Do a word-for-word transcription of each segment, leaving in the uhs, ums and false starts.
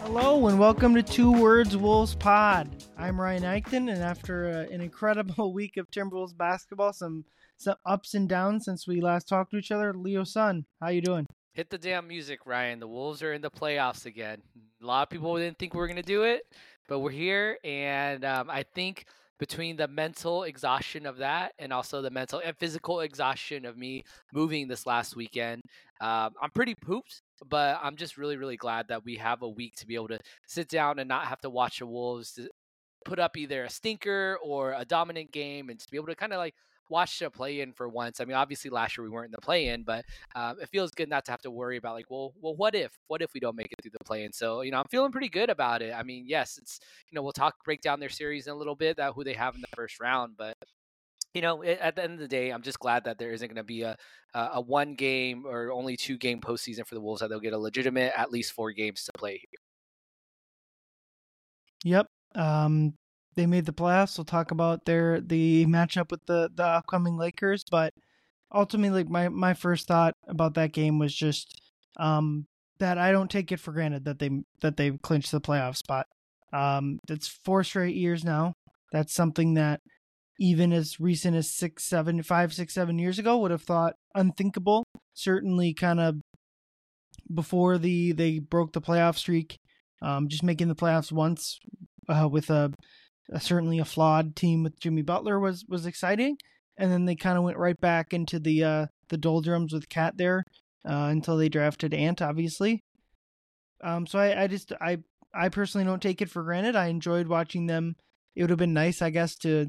Hello and welcome to Two Words Wolves Pod. I'm Ryan Eichten, and after uh, an incredible week of Timberwolves basketball, some some ups and downs since we last talked to each other, Leo Sun, how you doing? Hit the damn music, Ryan. The Wolves are in the playoffs again. A lot of people didn't think we were going to do it, but we're here, and um, I think between the mental exhaustion of that and also the mental and physical exhaustion of me moving this last weekend, um, I'm pretty pooped. But I'm just really, really glad that we have a week to be able to sit down and not have to watch the Wolves put up either a stinker or a dominant game, and to be able to kind of like watch the play in for once. I mean, obviously last year we weren't in the play in, but um, it feels good not to have to worry about like, well, well, what if, what if we don't make it through the play in? So, you know, I'm feeling pretty good about it. I mean, yes, it's, you know, we'll talk, break down their series in a little bit, that who they have in the first round, but you know, at the end of the day, I'm just glad that there isn't going to be a a one game or only two game postseason for the Wolves, that they'll get a legitimate at least four games to play here. Yep. Um, they made the playoffs. We'll talk about their the matchup with the, the upcoming Lakers. But ultimately, like my, my first thought about that game was just um, that I don't take it for granted that they that they clinched the playoff spot. Um, that's four straight years now. That's something that even as recent as six, seven, five, six, seven years ago would have thought unthinkable. Certainly, kind of before the they broke the playoff streak. Um, just making the playoffs once uh, with a, a certainly a flawed team with Jimmy Butler was was exciting, and then they kind of went right back into the uh, the doldrums with Cat there uh, until they drafted Ant, obviously. Um, so I, I just I I personally don't take it for granted. I enjoyed watching them. It would have been nice, I guess, to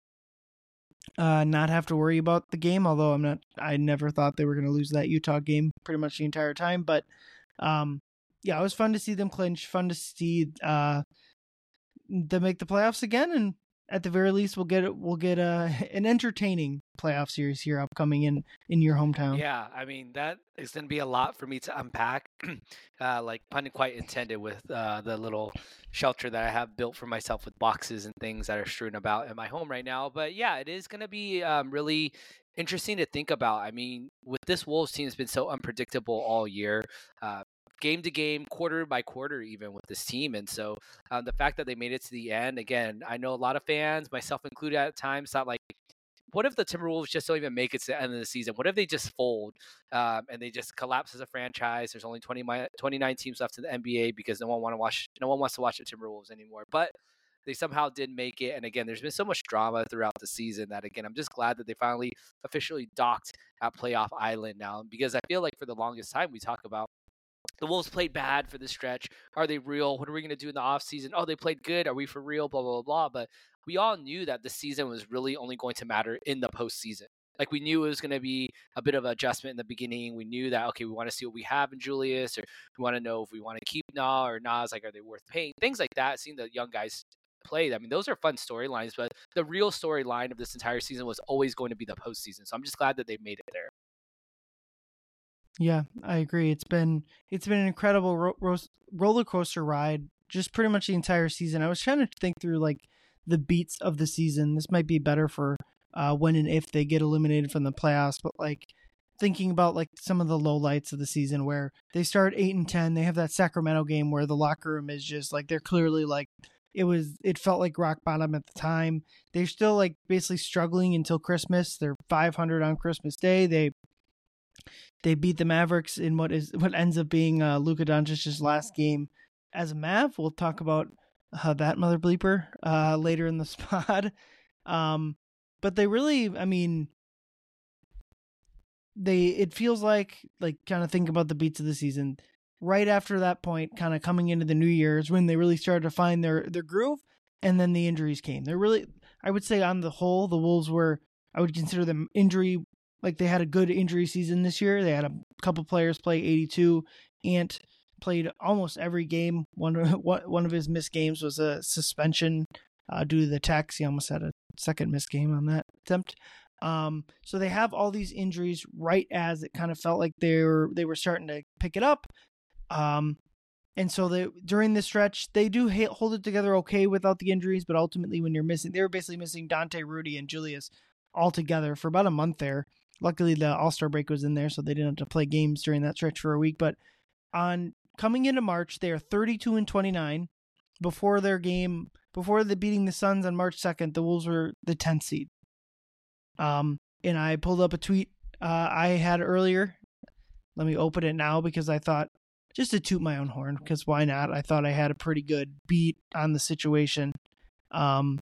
uh, not have to worry about the game. Although I'm not, I never thought they were going to lose that Utah game pretty much the entire time. But um, yeah, it was fun to see them clinch. Fun to see uh, them make the playoffs again, and at the very least, we'll get we'll get a an entertaining playoff series here upcoming in in your hometown. Yeah, I mean, that is going to be a lot for me to unpack, uh, like pun quite intended, with uh, the little shelter that I have built for myself with boxes and things that are strewn about in my home right now. But yeah, it is going to be um, really interesting to think about. I mean, with this Wolves team, has been so unpredictable all year. Uh, game to game, quarter by quarter, even with this team. And so um, the fact that they made it to the end, again, I know a lot of fans, myself included at times, thought like, what if the Timberwolves just don't even make it to the end of the season? What if they just fold um, and they just collapse as a franchise? There's only twenty, twenty-nine teams left in the N B A because no one want to watch, no one wants to watch the Timberwolves anymore. But they somehow did make it. And again, there's been so much drama throughout the season that, again, I'm just glad that they finally officially docked at Playoff Island now, because I feel like for the longest time we talk about the Wolves played bad for this stretch. Are they real? What are we going to do in the offseason? Oh, they played good. Are we for real? Blah, blah, blah, blah. But we all knew that the season was really only going to matter in the postseason. Like, we knew it was going to be a bit of an adjustment in the beginning. We knew that, okay, we want to see what we have in Julius, or we want to know if we want to keep Na or Nas. Like, are they worth paying? Things like that. Seeing the young guys play, I mean, those are fun storylines, but the real storyline of this entire season was always going to be the postseason. So I'm just glad that they made it there. Yeah, I agree. It's been it's been an incredible ro- ro- roller coaster ride, just pretty much the entire season. I was trying to think through like the beats of the season. This might be better for uh, when and if they get eliminated from the playoffs, but like thinking about like some of the lowlights of the season where they start eight and ten, they have that Sacramento game where the locker room is just like they're clearly like it was. It felt like rock bottom at the time. They're still like basically struggling until Christmas. They're five hundred on Christmas Day. They They beat the Mavericks in what is what ends up being uh, Luka Doncic's last game as a Mav. We'll talk about uh, that mother bleeper uh, later in the spot. Um, but they really, I mean, they it feels like like kind of think about the beats of the season. Right after that point, kind of coming into the New Year's when they really started to find their their groove, and then the injuries came. They're really, I would say, on the whole, the Wolves were, I would consider them injury. Like they had a good injury season this year. They had a couple players play eighty-two. Ant played almost every game. One one of his missed games was a suspension uh, due to the tax. He almost had a second missed game on that attempt. Um, so they have all these injuries right as it kind of felt like they were they were starting to pick it up. Um, and so they during this stretch they do hold it together okay without the injuries, but ultimately when you're missing, they were basically missing Dante, Rudy, and Julius all together for about a month there. Luckily, the All-Star break was in there, so they didn't have to play games during that stretch for a week. But on coming into March, they are thirty-two and twenty-nine. Before their game, before the beating the Suns on March second, the Wolves were the tenth seed. Um, and I pulled up a tweet uh, I had earlier. Let me open it now because I thought, just to toot my own horn, because why not? I thought I had a pretty good beat on the situation um,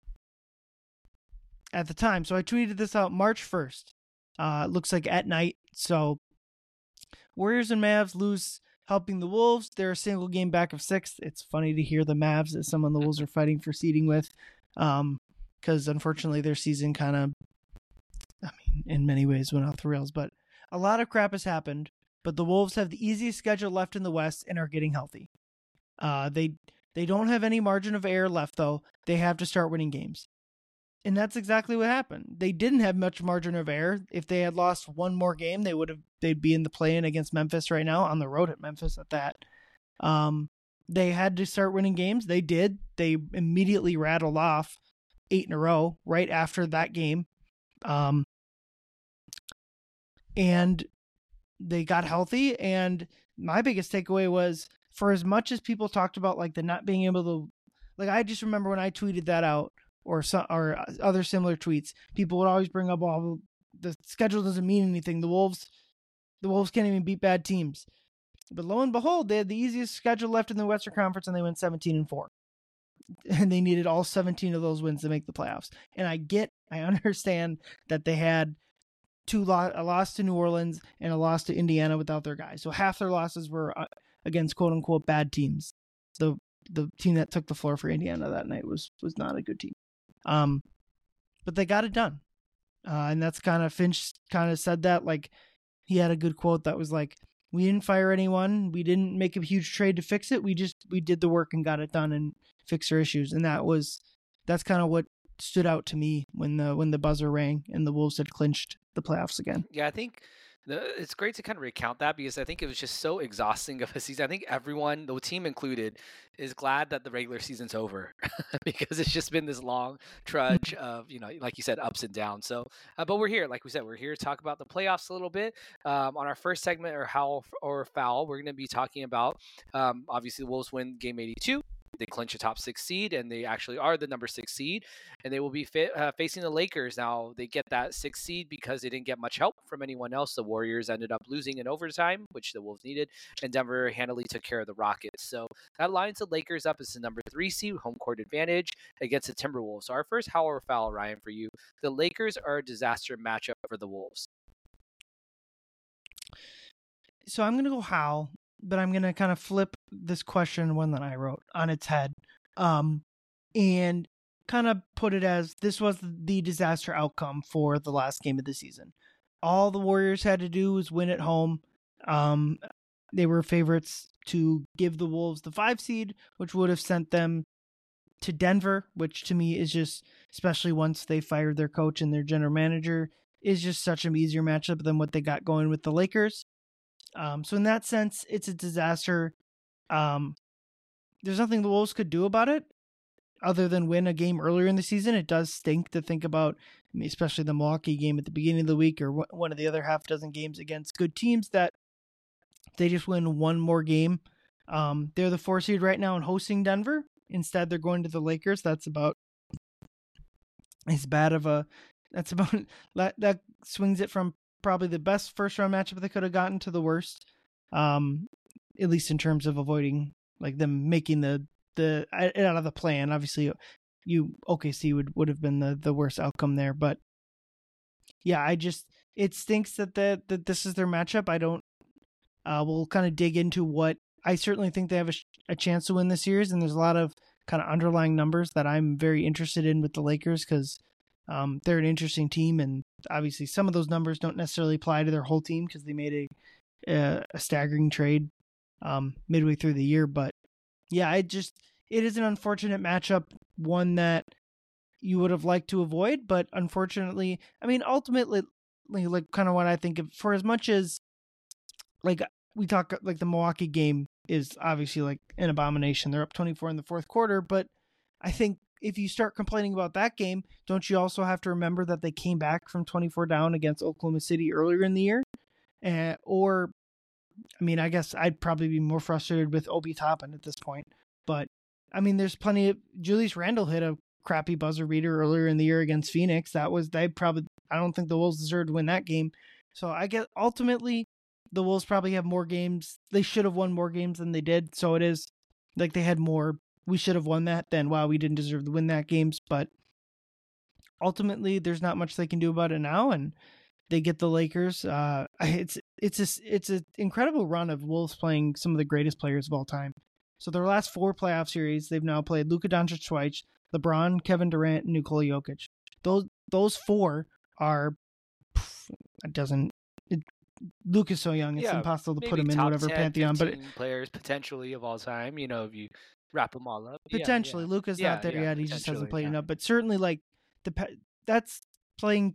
at the time. So I tweeted this out March first. Uh, it looks like at night. So Warriors and Mavs lose, helping the Wolves. They're a single game back of sixth. It's funny to hear the Mavs as someone the Wolves are fighting for seeding with, um, because unfortunately their season kind of, I mean, in many ways went off the rails. But a lot of crap has happened. But the Wolves have the easiest schedule left in the West and are getting healthy. Uh, they they don't have any margin of error left, though. They have to start winning games. And that's exactly what happened. They didn't have much margin of error. If they had lost one more game, they would have they'd be in the play-in against Memphis right now, on the road at Memphis at that. Um, they had to start winning games. They did. They immediately rattled off eight in a row right after that game. Um, and they got healthy, and my biggest takeaway was, for as much as people talked about like the not being able to, like I just remember when I tweeted that out, or some or other similar tweets, people would always bring up, "Oh, the schedule doesn't mean anything. The Wolves, the Wolves can't even beat bad teams." But lo and behold, they had the easiest schedule left in the Western Conference, and they went seventeen and four, and they needed all seventeen of those wins to make the playoffs. And I get, I understand that they had two lo- a loss to New Orleans and a loss to Indiana without their guys. So half their losses were uh, against quote unquote bad teams. The the team that took the floor for Indiana that night was was not a good team. Um, but they got it done. Uh, and that's kind of, Finch kind of said that, like, he had a good quote that was like, "We didn't fire anyone. We didn't make a huge trade to fix it. We just, we did the work and got it done and fixed our issues." And that was, that's kind of what stood out to me when the, when the buzzer rang and the Wolves had clinched the playoffs again. Yeah, I think the, it's great to kind of recount that, because I think it was just so exhausting of a season. I think everyone, the team included, is glad that the regular season's over because it's just been this long trudge of, you know, like you said, ups and downs. So, uh, but we're here, like we said, we're here to talk about the playoffs a little bit. Um, on our first segment, or Howl or Foul, we're going to be talking about, um, obviously, the Wolves win game eighty-two. They clinch a top six seed, and they actually are the number six seed, and they will be fa- uh, facing the Lakers. Now, they get that six seed because they didn't get much help from anyone else. The Warriors ended up losing in overtime, which the Wolves needed, and Denver handily took care of the Rockets. So that lines the Lakers up as the number three seed, home court advantage against the Timberwolves. So our first Howl or Foul, Ryan, for you. The Lakers are a disaster matchup for the Wolves. So I'm going to go Howl, but I'm going to kind of flip this question, one that I wrote, on its head, um, and kind of put it as, this was the disaster outcome for the last game of the season. All the Warriors had to do was win at home. Um, they were favorites to give the Wolves the five seed, which would have sent them to Denver, which to me is just, especially once they fired their coach and their general manager, is just such an easier matchup than what they got going with the Lakers. Um, so in that sense, it's a disaster. Um, there's nothing the Wolves could do about it other than win a game earlier in the season. It does stink to think about, I mean, especially the Milwaukee game at the beginning of the week, or one of the other half dozen games against good teams, that they just win one more game. Um, they're the four seed right now and hosting Denver. Instead, they're going to the Lakers. That's about as bad of a, that's about, that, that swings it from probably the best first round matchup they could have gotten to the worst, um, at least in terms of avoiding like them making the the out of the plan. Obviously, you O K C would would have been the the worst outcome there, but yeah, I just it stinks that that that this is their matchup. I don't. Uh, we'll kind of dig into what I certainly think they have a, a chance to win this series, and there's a lot of kind of underlying numbers that I'm very interested in with the Lakers, because Um, they're an interesting team, and obviously some of those numbers don't necessarily apply to their whole team because they made a a, a staggering trade um, midway through the year. But yeah, I just it is an unfortunate matchup, one that you would have liked to avoid, but unfortunately, I mean, ultimately, like kind of what I think of, for as much as like we talk, like the Milwaukee game is obviously like an abomination. They're up twenty-four in the fourth quarter, but I think if you start complaining about that game, don't you also have to remember that they came back from twenty-four down against Oklahoma City earlier in the year? Uh, or I mean, I guess I'd probably be more frustrated with Obi Toppin at this point. But, I mean, there's plenty of... Julius Randle hit a crappy buzzer beater earlier in the year against Phoenix. That was... They probably... I don't think the Wolves deserved to win that game. So I guess ultimately, the Wolves probably have more games. They should have won more games than they did. So it is like they had more... We should have won that. Then, wow, we didn't deserve to win that games. But ultimately, there's not much they can do about it now. And they get the Lakers. Uh, it's it's a, it's an incredible run of Wolves playing some of the greatest players of all time. So their last four playoff series, they've now played Luka Doncic twice, LeBron, Kevin Durant, and Nikola Jokic. Those those four are pff, it doesn't. It, Luka's so young; it's Yeah, impossible to put maybe him in top whatever ten, pantheon. But fifteen players potentially of all time. You know, if you wrap them all up. Yeah, potentially, yeah. Luka's Yeah, not there yeah, yet. He just hasn't potentially, played yeah. enough. But certainly, like the pa- that's playing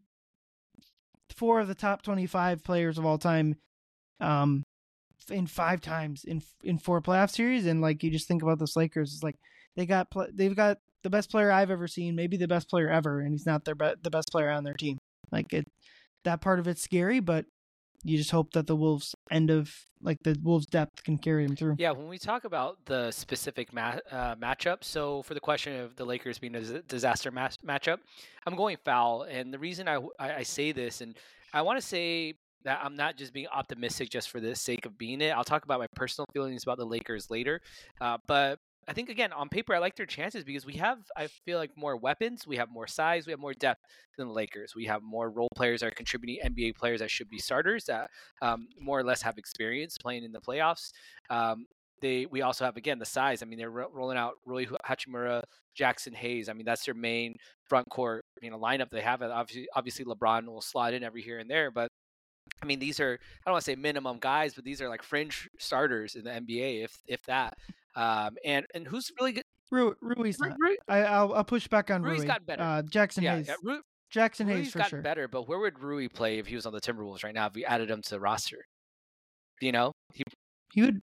four of the top twenty-five players of all time, um, in five times in in four playoff series. And like you just think about this Lakers, it's like they got pl- they've got the best player I've ever seen, maybe the best player ever, and he's not their be- the best player on their team. Like it, that part of it's scary, but you just hope that the Wolves end of like the Wolves depth can carry them through. Yeah, when we talk about the specific ma- uh, matchup, so for the question of the Lakers being a dis- disaster mas- matchup, I'm going foul, and the reason I I, I say this, and I want to say that I'm not just being optimistic just for the sake of being it. I'll talk about my personal feelings about the Lakers later, uh, but I think again on paper I like their chances because we have I feel like more weapons, we have more size, we have more depth than the Lakers. We have more role players that are contributing N B A players that should be starters that um, more or less have experience playing in the playoffs. Um, they we also have again the size. I mean they're ro- rolling out Rui Hachimura, Jackson Hayes. I mean that's their main front court you know lineup they have. Obviously, obviously LeBron will slide in every here and there, but I mean, these are I don't want to say minimum guys, but these are like fringe starters in the N B A, if if that. Um, and and who's really good? Ru- Rui's Rui, not. Rui, I, I'll I'll push back on Rui's Rui. gotten better. Uh, Jackson Yeah, Hayes. yeah Rui, Jackson Hayes Rui's for gotten sure. better, but where would Rui play if he was on the Timberwolves right now? If we added him to the roster, you know, he, He would,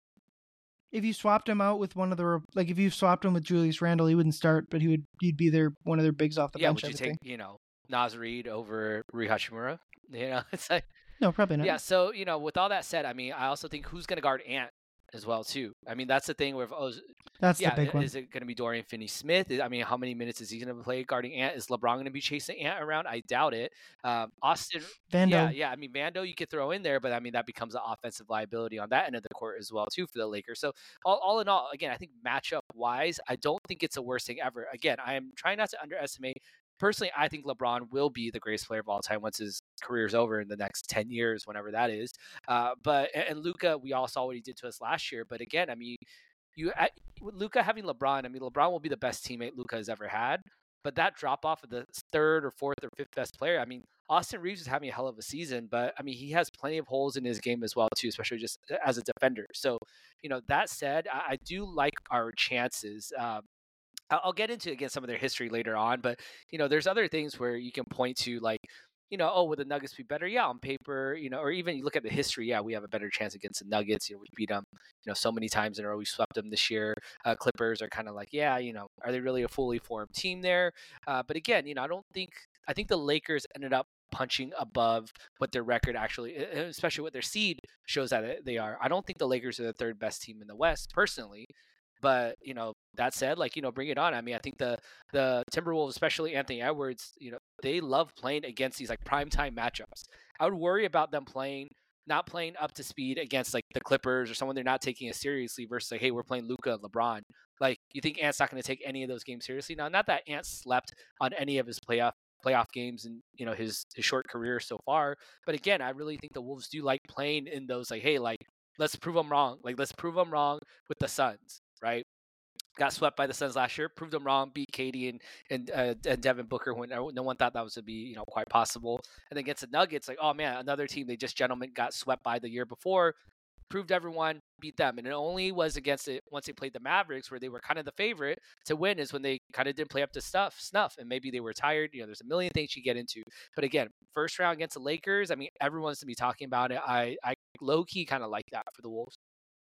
if you swapped him out with one of the like, if you swapped him with Julius Randle, he wouldn't start, but he would. He'd be their one of their bigs off the yeah. bench. Would I you would take think. you know Naz Reid over Rui Hachimura? You know, it's like No, probably not. yeah. So you know, with all that said, I mean, I also think who's going to guard Ant as well too. I mean, that's the thing where oh, That's yeah, the big one. is it going to be Dorian Finney-Smith? I mean, how many minutes is he going to play guarding Ant? Is LeBron going to be chasing Ant around? I doubt it. Um, Austin, Vando. yeah, yeah. I mean, Vando you could throw in there, but I mean that becomes an offensive liability on that end of the court as well too for the Lakers. So all, all in all, again, I think matchup wise, I don't think it's the worst thing ever. Again, I am trying not to underestimate. Personally, I think LeBron will be the greatest player of all time once his career's over in the next ten years, whenever that is. Uh, but and, and Luka, we all saw what he did to us last year. But again, I mean, you Luka having LeBron, I mean, LeBron will be the best teammate Luka has ever had. But that drop off of the third or fourth or fifth best player, I mean, Austin Reeves is having a hell of a season, but I mean, he has plenty of holes in his game as well too, especially just as a defender. So, you know, that said, I, I do like our chances. Um, I'll get into again some of their history later on, but you know, there's other things where you can point to, like, you know, oh, would the Nuggets be better? Yeah, on paper, you know, or even you look at the history. Yeah, we have a better chance against the Nuggets. You know, we beat them, you know, so many times in a row. We swept them this year. Uh, Clippers are kind of like, yeah, you know, are they really a fully formed team there? Uh, but again, you know, I don't think I think the Lakers ended up punching above what their record actually, especially what their seed shows that they are. I don't think the Lakers are the third best team in the West, personally. But, you know, that said, like, you know, bring it on. I mean, I think the the Timberwolves, especially Anthony Edwards, you know, they love playing against these like primetime matchups. I would worry about them playing, not playing up to speed against like the Clippers or someone they're not taking it seriously versus like, hey, we're playing Luka and LeBron. Like, you think Ant's not going to take any of those games seriously? Now, not that Ant slept on any of his playoff playoff games in, you know, his his short career so far. But again, I really think the Wolves do like playing in those like, hey, like, let's prove them wrong. Like, let's prove them wrong with the Suns. Right, got swept by the Suns last year. Proved them wrong. Beat Katie and and, uh, and Devin Booker when no one thought that was to be you know quite possible. And then against the Nuggets, like, oh man, another team they just gentlemen got swept by the year before. Proved everyone, beat them, and it only was against it once they played the Mavericks, where they were kind of the favorite to win, is when they kind of didn't play up to stuff snuff, and maybe they were tired. You know, there's a million things you get into, but again, first round against the Lakers. I mean, everyone's to be talking about it. I I low key kind of like that for the Wolves.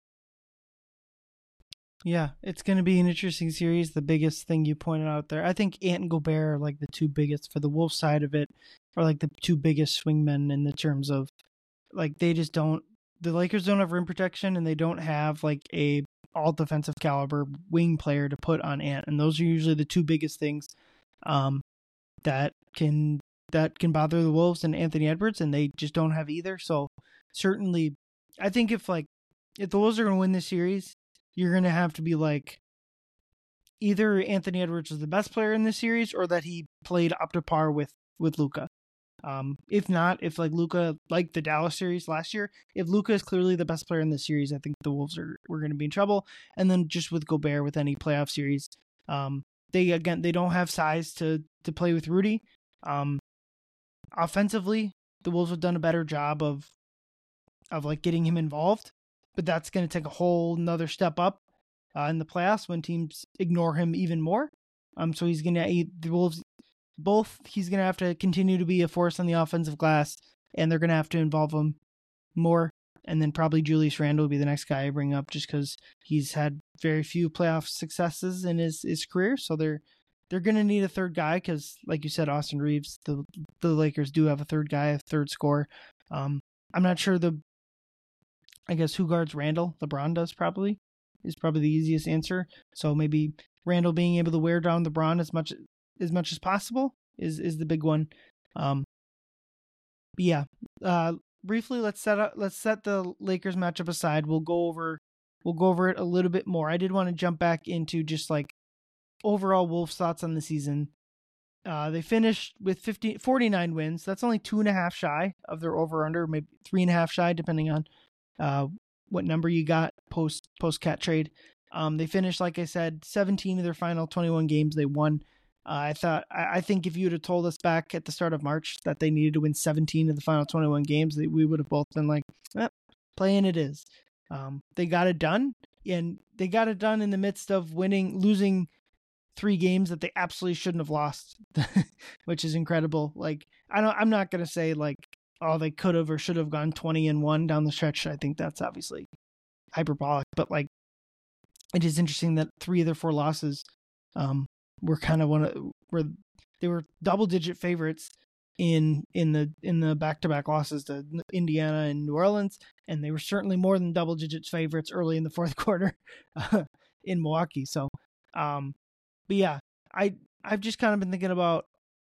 Yeah, it's going to be an interesting series. The biggest thing you pointed out there, I think Ant and Gobert are like the two biggest for the Wolves side of it, are like the two biggest swingmen in the terms of like they just don't the Lakers don't have rim protection, and they don't have like a all defensive caliber wing player to put on Ant, and those are usually the two biggest things um, that can that can bother the Wolves and Anthony Edwards, and they just don't have either. So certainly, I think if like if the Wolves are going to win this series, you're going to have to be like either Anthony Edwards is the best player in this series, or that he played up to par with with Luka. Um, if not, if like Luka, like the Dallas series last year, if Luka is clearly the best player in the series, I think the Wolves are we're going to be in trouble. And then just with Gobert, with any playoff series, um, they again they don't have size to to play with Rudy. Um, offensively, the Wolves have done a better job of of like getting him involved, but that's going to take a whole another step up uh, in the playoffs when teams ignore him even more. Um, so he's going to the Wolves. Both, he's going to have to continue to be a force on the offensive glass, and they're going to have to involve him more. And then probably Julius Randle will be the next guy I bring up, just because he's had very few playoff successes in his, his career. So they're they're going to need a third guy because, like you said, Austin Reeves, the the Lakers do have a third guy, a third scorer. Um, I'm not sure the, I guess who guards Randle? LeBron does probably, is probably the easiest answer. So maybe Randle being able to wear down LeBron as much as much as possible is, is the big one. Um, but yeah, uh, briefly, let's set up, let's set the Lakers matchup aside. We'll go over, we'll go over it a little bit more. I did want to jump back into just like overall Wolves thoughts on the season. Uh, they finished with fifty, forty-nine wins. That's only two and a half shy of their over under, maybe three and a half shy, depending on, uh, what number you got post, post cat trade. Um, they finished, like I said, seventeen of their final twenty-one games they won. Uh, I thought, I, I think if you would have told us back at the start of March that they needed to win seventeen of the final twenty-one games, we would have both been like, eh, playing it is. Um, they got it done, and they got it done in the midst of winning, losing three games that they absolutely shouldn't have lost, which is incredible. Like, I don't, I'm not going to say like, oh, they could have or should have gone twenty and one down the stretch. I think that's obviously hyperbolic, but like, it is interesting that three of their four losses, um, were kind of one of where they were double digit favorites in in the in the back to back losses to Indiana and New Orleans, and they were certainly more than double digit favorites early in the fourth quarter uh, in Milwaukee. So, um, but yeah, I I've just kind of been thinking about,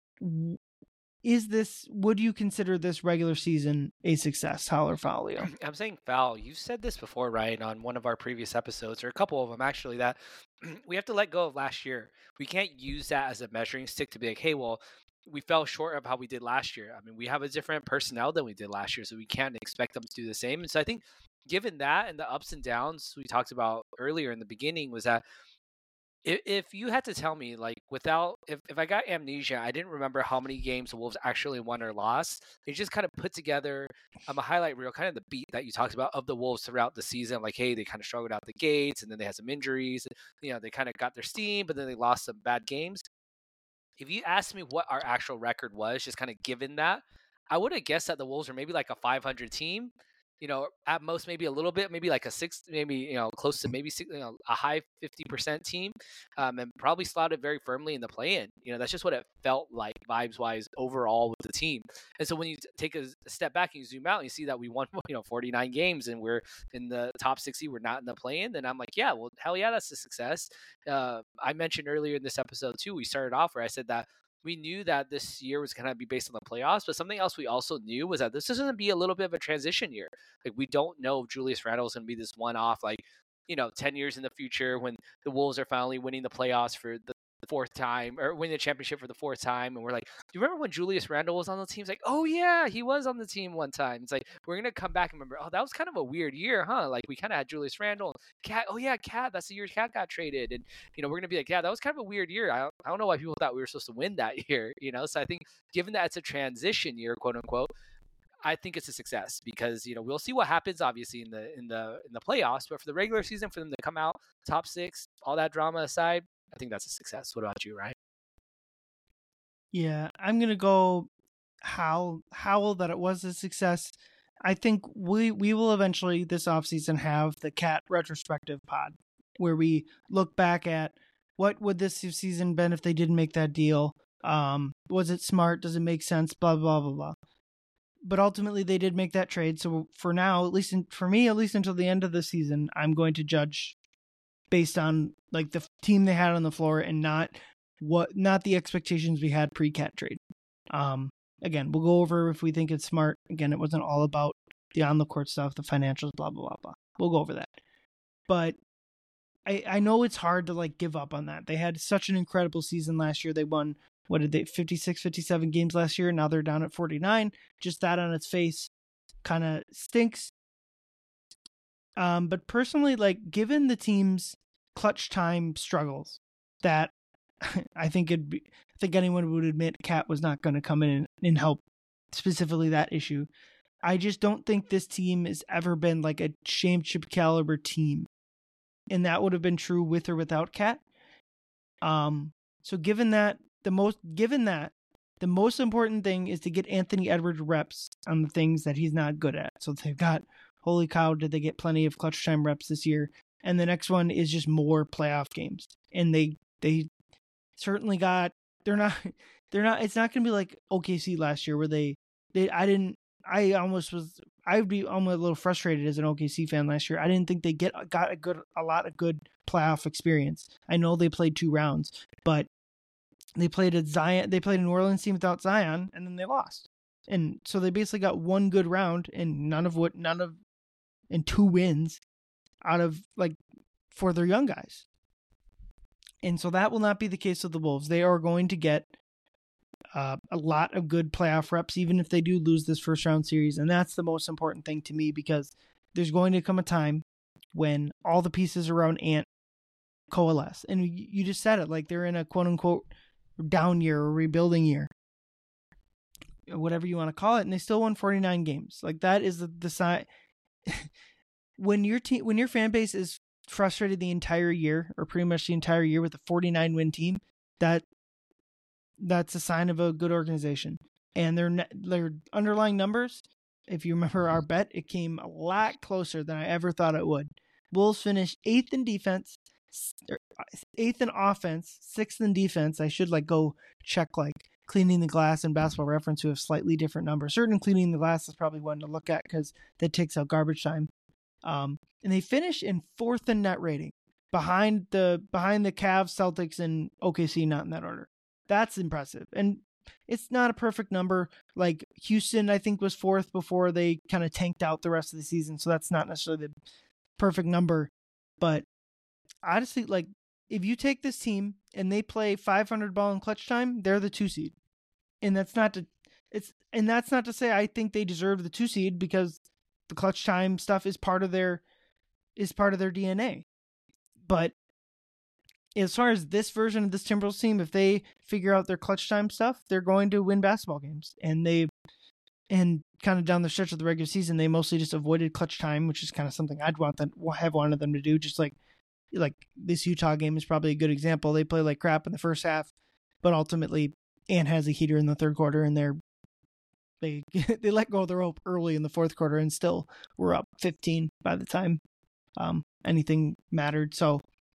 is this, would you consider this regular season a success, Hal or foul, Leo? I'm saying foul. You said this before, Ryan, on one of our previous episodes, or a couple of them actually, that we have to let go of last year. We can't use that as a measuring stick to be like, hey, well, we fell short of how we did last year. I mean, we have a different personnel than we did last year, so we can't expect them to do the same. And so I think given that and the ups and downs we talked about earlier in the beginning, was that If, if you had to tell me, like, without, if, if I got amnesia, I didn't remember how many games the Wolves actually won or lost. They just kind of put together um, a highlight reel, kind of the beat that you talked about of the Wolves throughout the season. Like, hey, they kind of struggled out the gates, and then they had some injuries. You know, they kind of got their steam, but then they lost some bad games. If you asked me what our actual record was, just kind of given that, I would have guessed that the Wolves are maybe like a five hundred team. You know, at most maybe a little bit, maybe like a six, maybe, you know, close to maybe six, you know, a high fifty percent team, um, and probably slotted very firmly in the play-in. You know, that's just what it felt like vibes-wise overall with the team. And so when you take a step back and you zoom out and you see that we won, you know, forty-nine games and we're in the top sixty, we're not in the play-in, then I'm like, yeah, well, hell yeah, that's a success. Uh, I mentioned earlier in this episode too, we started off where I said that we knew that this year was going to be based on the playoffs, but something else we also knew was that this is going to be a little bit of a transition year. Like, we don't know if Julius Randle is going to be this one-off, like, you know, ten years in the future when the Wolves are finally winning the playoffs for the fourth time, or winning the championship for the fourth time. And we're like, do you remember when Julius Randle was on the team? It's like, oh yeah, he was on the team one time. It's like, we're going to come back and remember, oh, that was kind of a weird year, huh? Like, we kind of had Julius Randle, Cat. Oh yeah, Cat. That's the year Cat got traded. And, you know, we're going to be like, yeah, that was kind of a weird year. I don't, I don't know why people thought we were supposed to win that year, you know? So I think given that it's a transition year, quote unquote, I think it's a success because, you know, we'll see what happens obviously in the, in the, in the playoffs, but for the regular season, for them to come out top six, all that drama aside, I think that's a success. What about you, Ryan? Yeah, I'm gonna go howl howl that it was a success. I think we we will eventually this offseason have the Cat retrospective pod where we look back at what would this season been if they didn't make that deal. Um, was it smart? Does it make sense? Blah blah blah blah. but ultimately they did make that trade. So for now, at least in, for me, at least until the end of the season, I'm going to judge based on like the team they had on the floor and not what not the expectations we had pre-Cat trade. Um, again, we'll go over if we think it's smart. Again, it wasn't all about the on the court stuff, the financials, blah blah blah blah. We'll go over that. But I I know it's hard to like give up on that. They had such an incredible season last year. They won what did they fifty-six, fifty-seven games last year. Now they're down at forty-nine. Just that on its face kind of stinks. Um, but personally, like given the team's clutch time struggles, that I think it'd be, I think anyone would admit Cat was not going to come in and, and help specifically that issue. I just don't think this team has ever been like a championship caliber team, and that would have been true with or without Cat. Um, so given that the most, given that the most important thing is to get Anthony Edwards reps on the things that he's not good at. So they've got, holy cow, did they get plenty of clutch time reps this year? And the next one is just more playoff games, and they they certainly got. They're not. They're not. It's not going to be like O K C last year where they they. I didn't. I almost was. I would be almost a little frustrated as an O K C fan last year. I didn't think they get got a good a lot of good playoff experience. I know they played two rounds, but they played a Zion. They played a New Orleans team without Zion, and then they lost. And so they basically got one good round, and none of what none of and two wins out of like for their young guys. And so that will not be the case with the Wolves. They are going to get uh, a lot of good playoff reps, even if they do lose this first round series. And that's the most important thing to me, because there's going to come a time when all the pieces around Ant coalesce. And you just said it, like they're in a quote unquote down year or rebuilding year, whatever you want to call it. And they still won forty-nine games. Like that is the, the sign. When your team, when your fan base is frustrated the entire year, or pretty much the entire year, with a forty-nine win team, that that's a sign of a good organization. And their their underlying numbers, if you remember our bet, it came a lot closer than I ever thought it would. Wolves finished eighth in defense, eighth in offense, sixth in defense. I should like go check like Cleaning the Glass and Basketball Reference, who have slightly different numbers. Certain Cleaning the Glass is probably one to look at because that takes out garbage time. Um, and they finished in fourth in net rating, behind the behind the Cavs, Celtics, and O K C, not in that order. That's impressive. And it's not a perfect number. Like Houston, I think, was fourth before they kind of tanked out the rest of the season. So that's not necessarily the perfect number. But honestly, like if you take this team and they play five hundred ball in clutch time, they're the two seed. And that's not to it's and that's not to say I think they deserve the two seed, because the clutch time stuff is part of their is part of their D N A. But as far as this version of this Timberwolves team, if they figure out their clutch time stuff, they're going to win basketball games. And they and kind of down the stretch of the regular season, they mostly just avoided clutch time, which is kind of something I'd want them have wanted them to do. Just like like this Utah game is probably a good example. They play like crap in the first half, but ultimately Ant has a heater in the third quarter, and they're They they let go of the rope early in the fourth quarter, and still were up fifteen by the time um, anything mattered. So,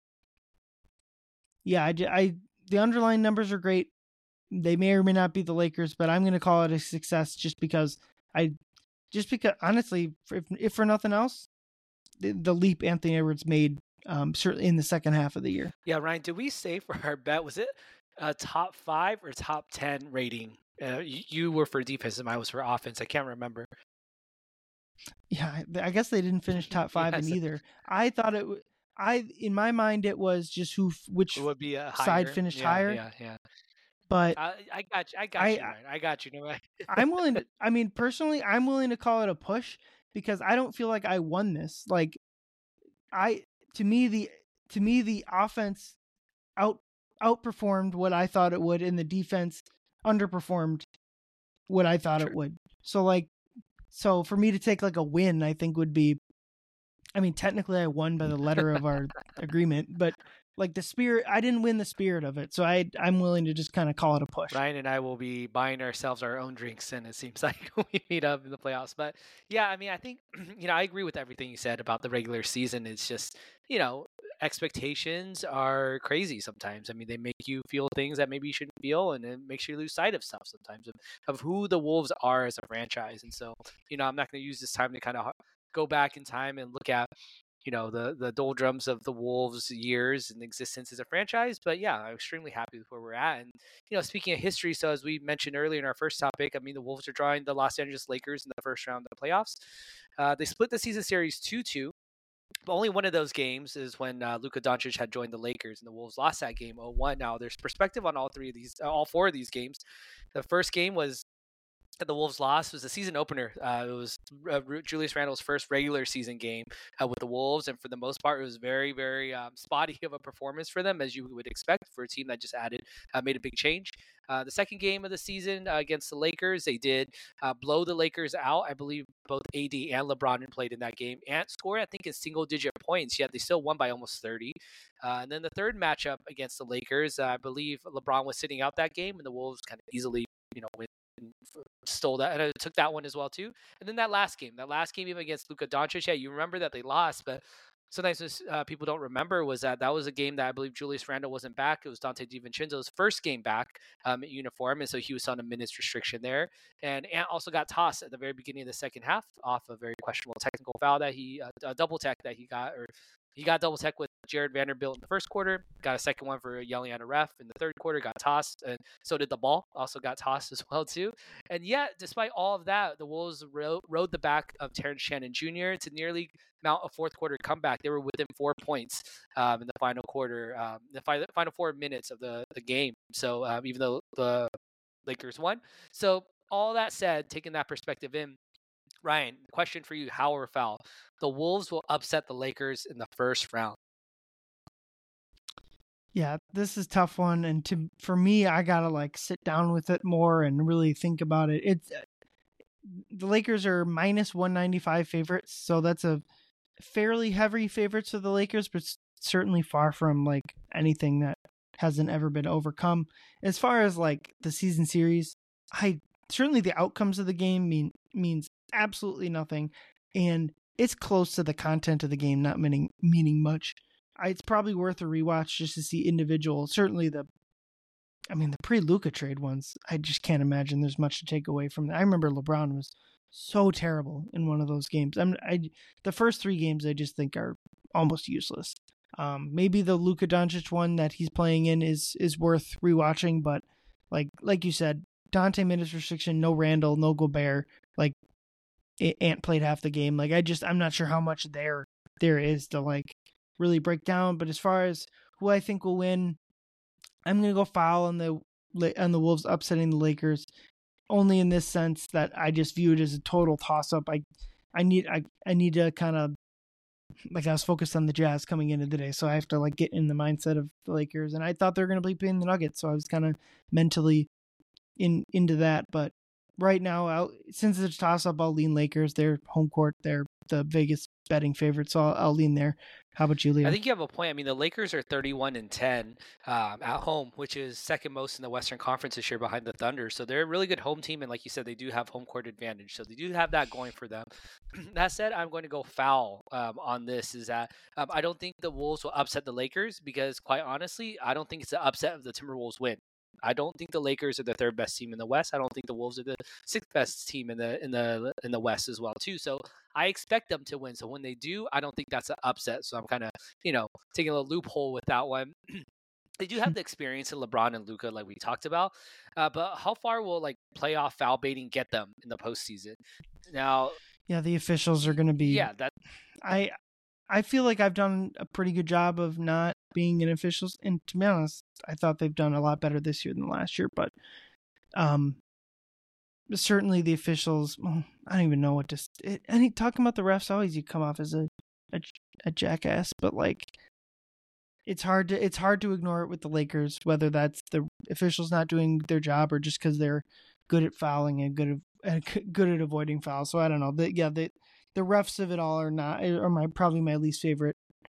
yeah, I, I the underlying numbers are great. They may or may not be the Lakers, but I'm going to call it a success just because I, just because honestly, if if for nothing else, the, the leap Anthony Edwards made um, certainly in the second half of the year. Yeah, Ryan, did we say for our bet, was it a top five or top ten rating? Uh, you, you were for defense and I was for offense. I can't remember. Yeah, I guess they didn't finish top five Yes. in either. I thought it. I in my mind it was just who which It would be a side higher. finished Yeah, higher. Yeah, yeah. But I, I got you. I got I- you, Ryan. I got you. No, I- I'm willing to, I mean, personally, I'm willing to call it a push, because I don't feel like I won this. Like, I, to me, the, to me, the offense out, outperformed what I thought it would, and the defense underperformed what I thought Sure. it would. So, like, so for me to take like a win, I think would be, I mean, technically I won by the letter of our agreement, but like the spirit, I didn't win the spirit of it. So I, I'm willing to just kind of call it a push. Ryan and I will be buying ourselves our own drinks, and it seems like we meet up in the playoffs. But yeah, I mean, I think, you know, I agree with everything you said about the regular season. It's just, you know, expectations are crazy sometimes. I mean, they make you feel things that maybe you shouldn't feel, and it makes you lose sight of stuff sometimes of, of who the Wolves are as a franchise. And so, you know, I'm not going to use this time to kind of go back in time and look at, you know, the the doldrums of the Wolves' years and existence as a franchise. But yeah, I'm extremely happy with where we're at. And, you know, speaking of history, so as we mentioned earlier in our first topic, I mean, the Wolves are drawing the Los Angeles Lakers in the first round of the playoffs. Uh, they split the season series two two. But only one of those games is when uh, Luka Doncic had joined the Lakers, and the Wolves lost that game oh one. Now, there's perspective on all three of these, uh, all four of these games. The first game was that the Wolves lost was the season opener. Uh, it was uh, Julius Randle's first regular season game uh, with the Wolves, and for the most part, it was very, very um, spotty of a performance for them, as you would expect for a team that just added, uh, made a big change. Uh, the second game of the season uh, against the Lakers, they did uh, blow the Lakers out. I believe both A D and LeBron played in that game and scored, I think, in single-digit points, yet they still won by almost thirty. Uh, and then the third matchup against the Lakers, uh, I believe LeBron was sitting out that game, and the Wolves kind of easily, you know, win. Stole that and I took that one as well too. And then that last game, that last game even against Luka Doncic, yeah, you remember that they lost, but sometimes uh, people don't remember was that that was a game that I believe Julius Randle wasn't back. It was Dante DiVincenzo's first game back um, at uniform, and so he was on a minutes restriction there. And Ant also got tossed at the very beginning of the second half off a very questionable technical foul that he, uh, a double tech that he got, or he got double tech with Jared Vanderbilt in the first quarter, got a second one for yelling at a ref in the third quarter, got tossed, and so did the ball, also got tossed as well too. And yet, despite all of that, the Wolves rode, rode the back of Terrence Shannon Junior to nearly mount a fourth quarter comeback. They were within four points um, in the final quarter, um, the fi- final four minutes of the, the game. So um, even though the Lakers won. So all that said, taking that perspective in, Ryan, question for you, how or foul? The Wolves will upset the Lakers in the first round. Yeah, this is a tough one, and to for me, I gotta like sit down with it more and really think about it. It's the Lakers are minus one ninety-five favorites, so that's a fairly heavy favorites for the Lakers, but certainly far from like anything that hasn't ever been overcome. As far as like the season series, I certainly the outcomes of the game mean means absolutely nothing, and it's close to the content of the game not meaning meaning much. I, it's probably worth a rewatch just to see individual. Certainly the, I mean the pre-Luka trade ones. I just can't imagine there's much to take away from that. I remember LeBron was so terrible in one of those games. I'm I the first three games I just think are almost useless. Um, maybe the Luka Doncic one that he's playing in is is worth rewatching, but like like you said, Dante minutes restriction, no Randall, no Gobert. Like Ant played half the game. Like I just I'm not sure how much there there is to like really break down. But as far as who I think will win, I'm gonna go foul on the on the Wolves upsetting the Lakers. Only in this sense that I just view it as a total toss up. I I need I, I need to kind of like I was focused on the Jazz coming into the day, so I have to like get in the mindset of the Lakers, and I thought they were going to be playing the Nuggets, so I was kind of mentally in into that. But right now, I'll, since it's a toss up, I'll lean Lakers. They're home court. They're the Vegas betting favorite, so I'll, I'll lean there. How about you, Leo? I think you have a point. I mean, the Lakers are thirty-one and ten um, at home, which is second most in the Western Conference this year behind the Thunder. So they're a really good home team, and like you said, they do have home court advantage. So they do have that going for them. That said, I'm going to go foul um, on this. Is that um, I don't think the Wolves will upset the Lakers because, quite honestly, I don't think it's an upset if the Timberwolves win. I don't think the Lakers are the third best team in the West. I don't think the Wolves are the sixth best team in the in the in the West as well too. So I expect them to win. So when they do, I don't think that's an upset. So I'm kind of, you know, taking a loophole with that one. They do have the experience in LeBron and Luka, like we talked about. Uh, but how far will like playoff foul baiting get them in the postseason? Now, yeah, the officials are going to be. Yeah, that I I feel like I've done a pretty good job of not being an official. And to be honest, I thought they've done a lot better this year than last year. But um, certainly the officials, well, I don't even know what to. It, any talking about the refs, always you come off as a, a a jackass. But like, it's hard to it's hard to ignore it with the Lakers, whether that's the officials not doing their job or just because they're good at fouling and good at good at avoiding fouls. So I don't know. The, yeah, the the refs of it all are not are my probably my least favorite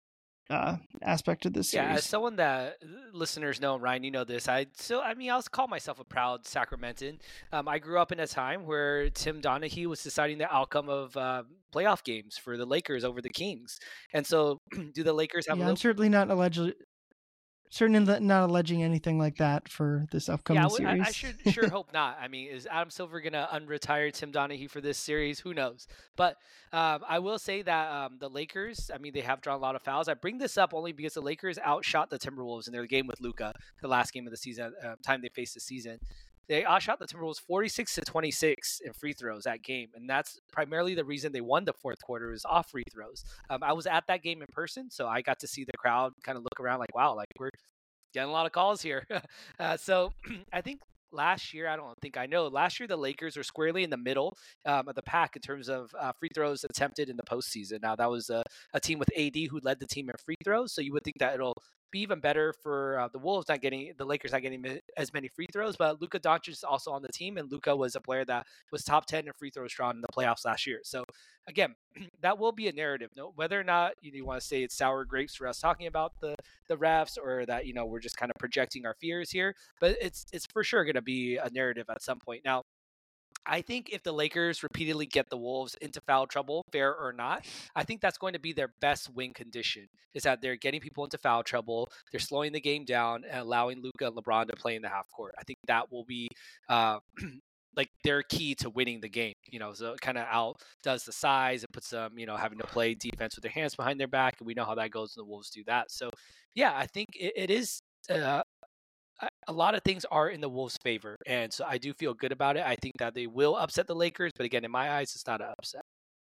uh, aspect of this Yeah, as series. someone that uh, listeners know, Ryan, you know this. I so I mean, I'll call myself a proud Sacramentan. Um, I grew up in a time where Tim Donaghy was deciding the outcome of uh, playoff games for the Lakers over the Kings, and so do the Lakers have a Yeah, I'm little? certainly not allegedly certainly not alleging anything like that for this Yeah, I, upcoming w- I- I series. should sure hope not. I mean, is Adam Silver gonna unretire Tim Donaghy for this series? Who knows? But um, I will say that um, the Lakers, I mean, they have drawn a lot of fouls. I bring this up only because the Lakers outshot the Timberwolves in their game with Luca, the last game of the season, uh, time they faced the season. They outshot the Timberwolves forty-six to twenty-six in free throws that game, and that's primarily the reason they won the fourth quarter is off free throws. Um, I was at that game in person, so I got to see the crowd kind of look around like, wow, like we're getting a lot of calls here. uh, so I think last year, I don't think I know, last year the Lakers were squarely in the middle um, of the pack in terms of uh, free throws attempted in the postseason. Now, that was a, a team with A D who led the team in free throws. So you would think that it'll be even better for uh, the Wolves not getting, the Lakers not getting as many free throws. But Luka Doncic is also on the team, and Luka was a player that was top ten in free throws drawn in the playoffs last year. So again, that will be a narrative. No, whether or not you, you want to say it's sour grapes for us talking about the the refs, or that you know we're just kind of projecting our fears here, but it's it's for sure going to be a narrative at some point. Now, I think if the Lakers repeatedly get the Wolves into foul trouble, fair or not, I think that's going to be their best win condition, is that they're getting people into foul trouble, they're slowing the game down and allowing Luka and LeBron to play in the half court. I think that will be uh, like their key to winning the game. You know, so it kind of outdoes the size. It puts them, you know, having to play defense with their hands behind their back, and we know how that goes when the Wolves do that. So, yeah, I think it, it is. Uh, a lot of things are in the Wolves' favor, and so I do feel good about it. I think that they will upset the Lakers, but again, in my eyes, it's not an upset.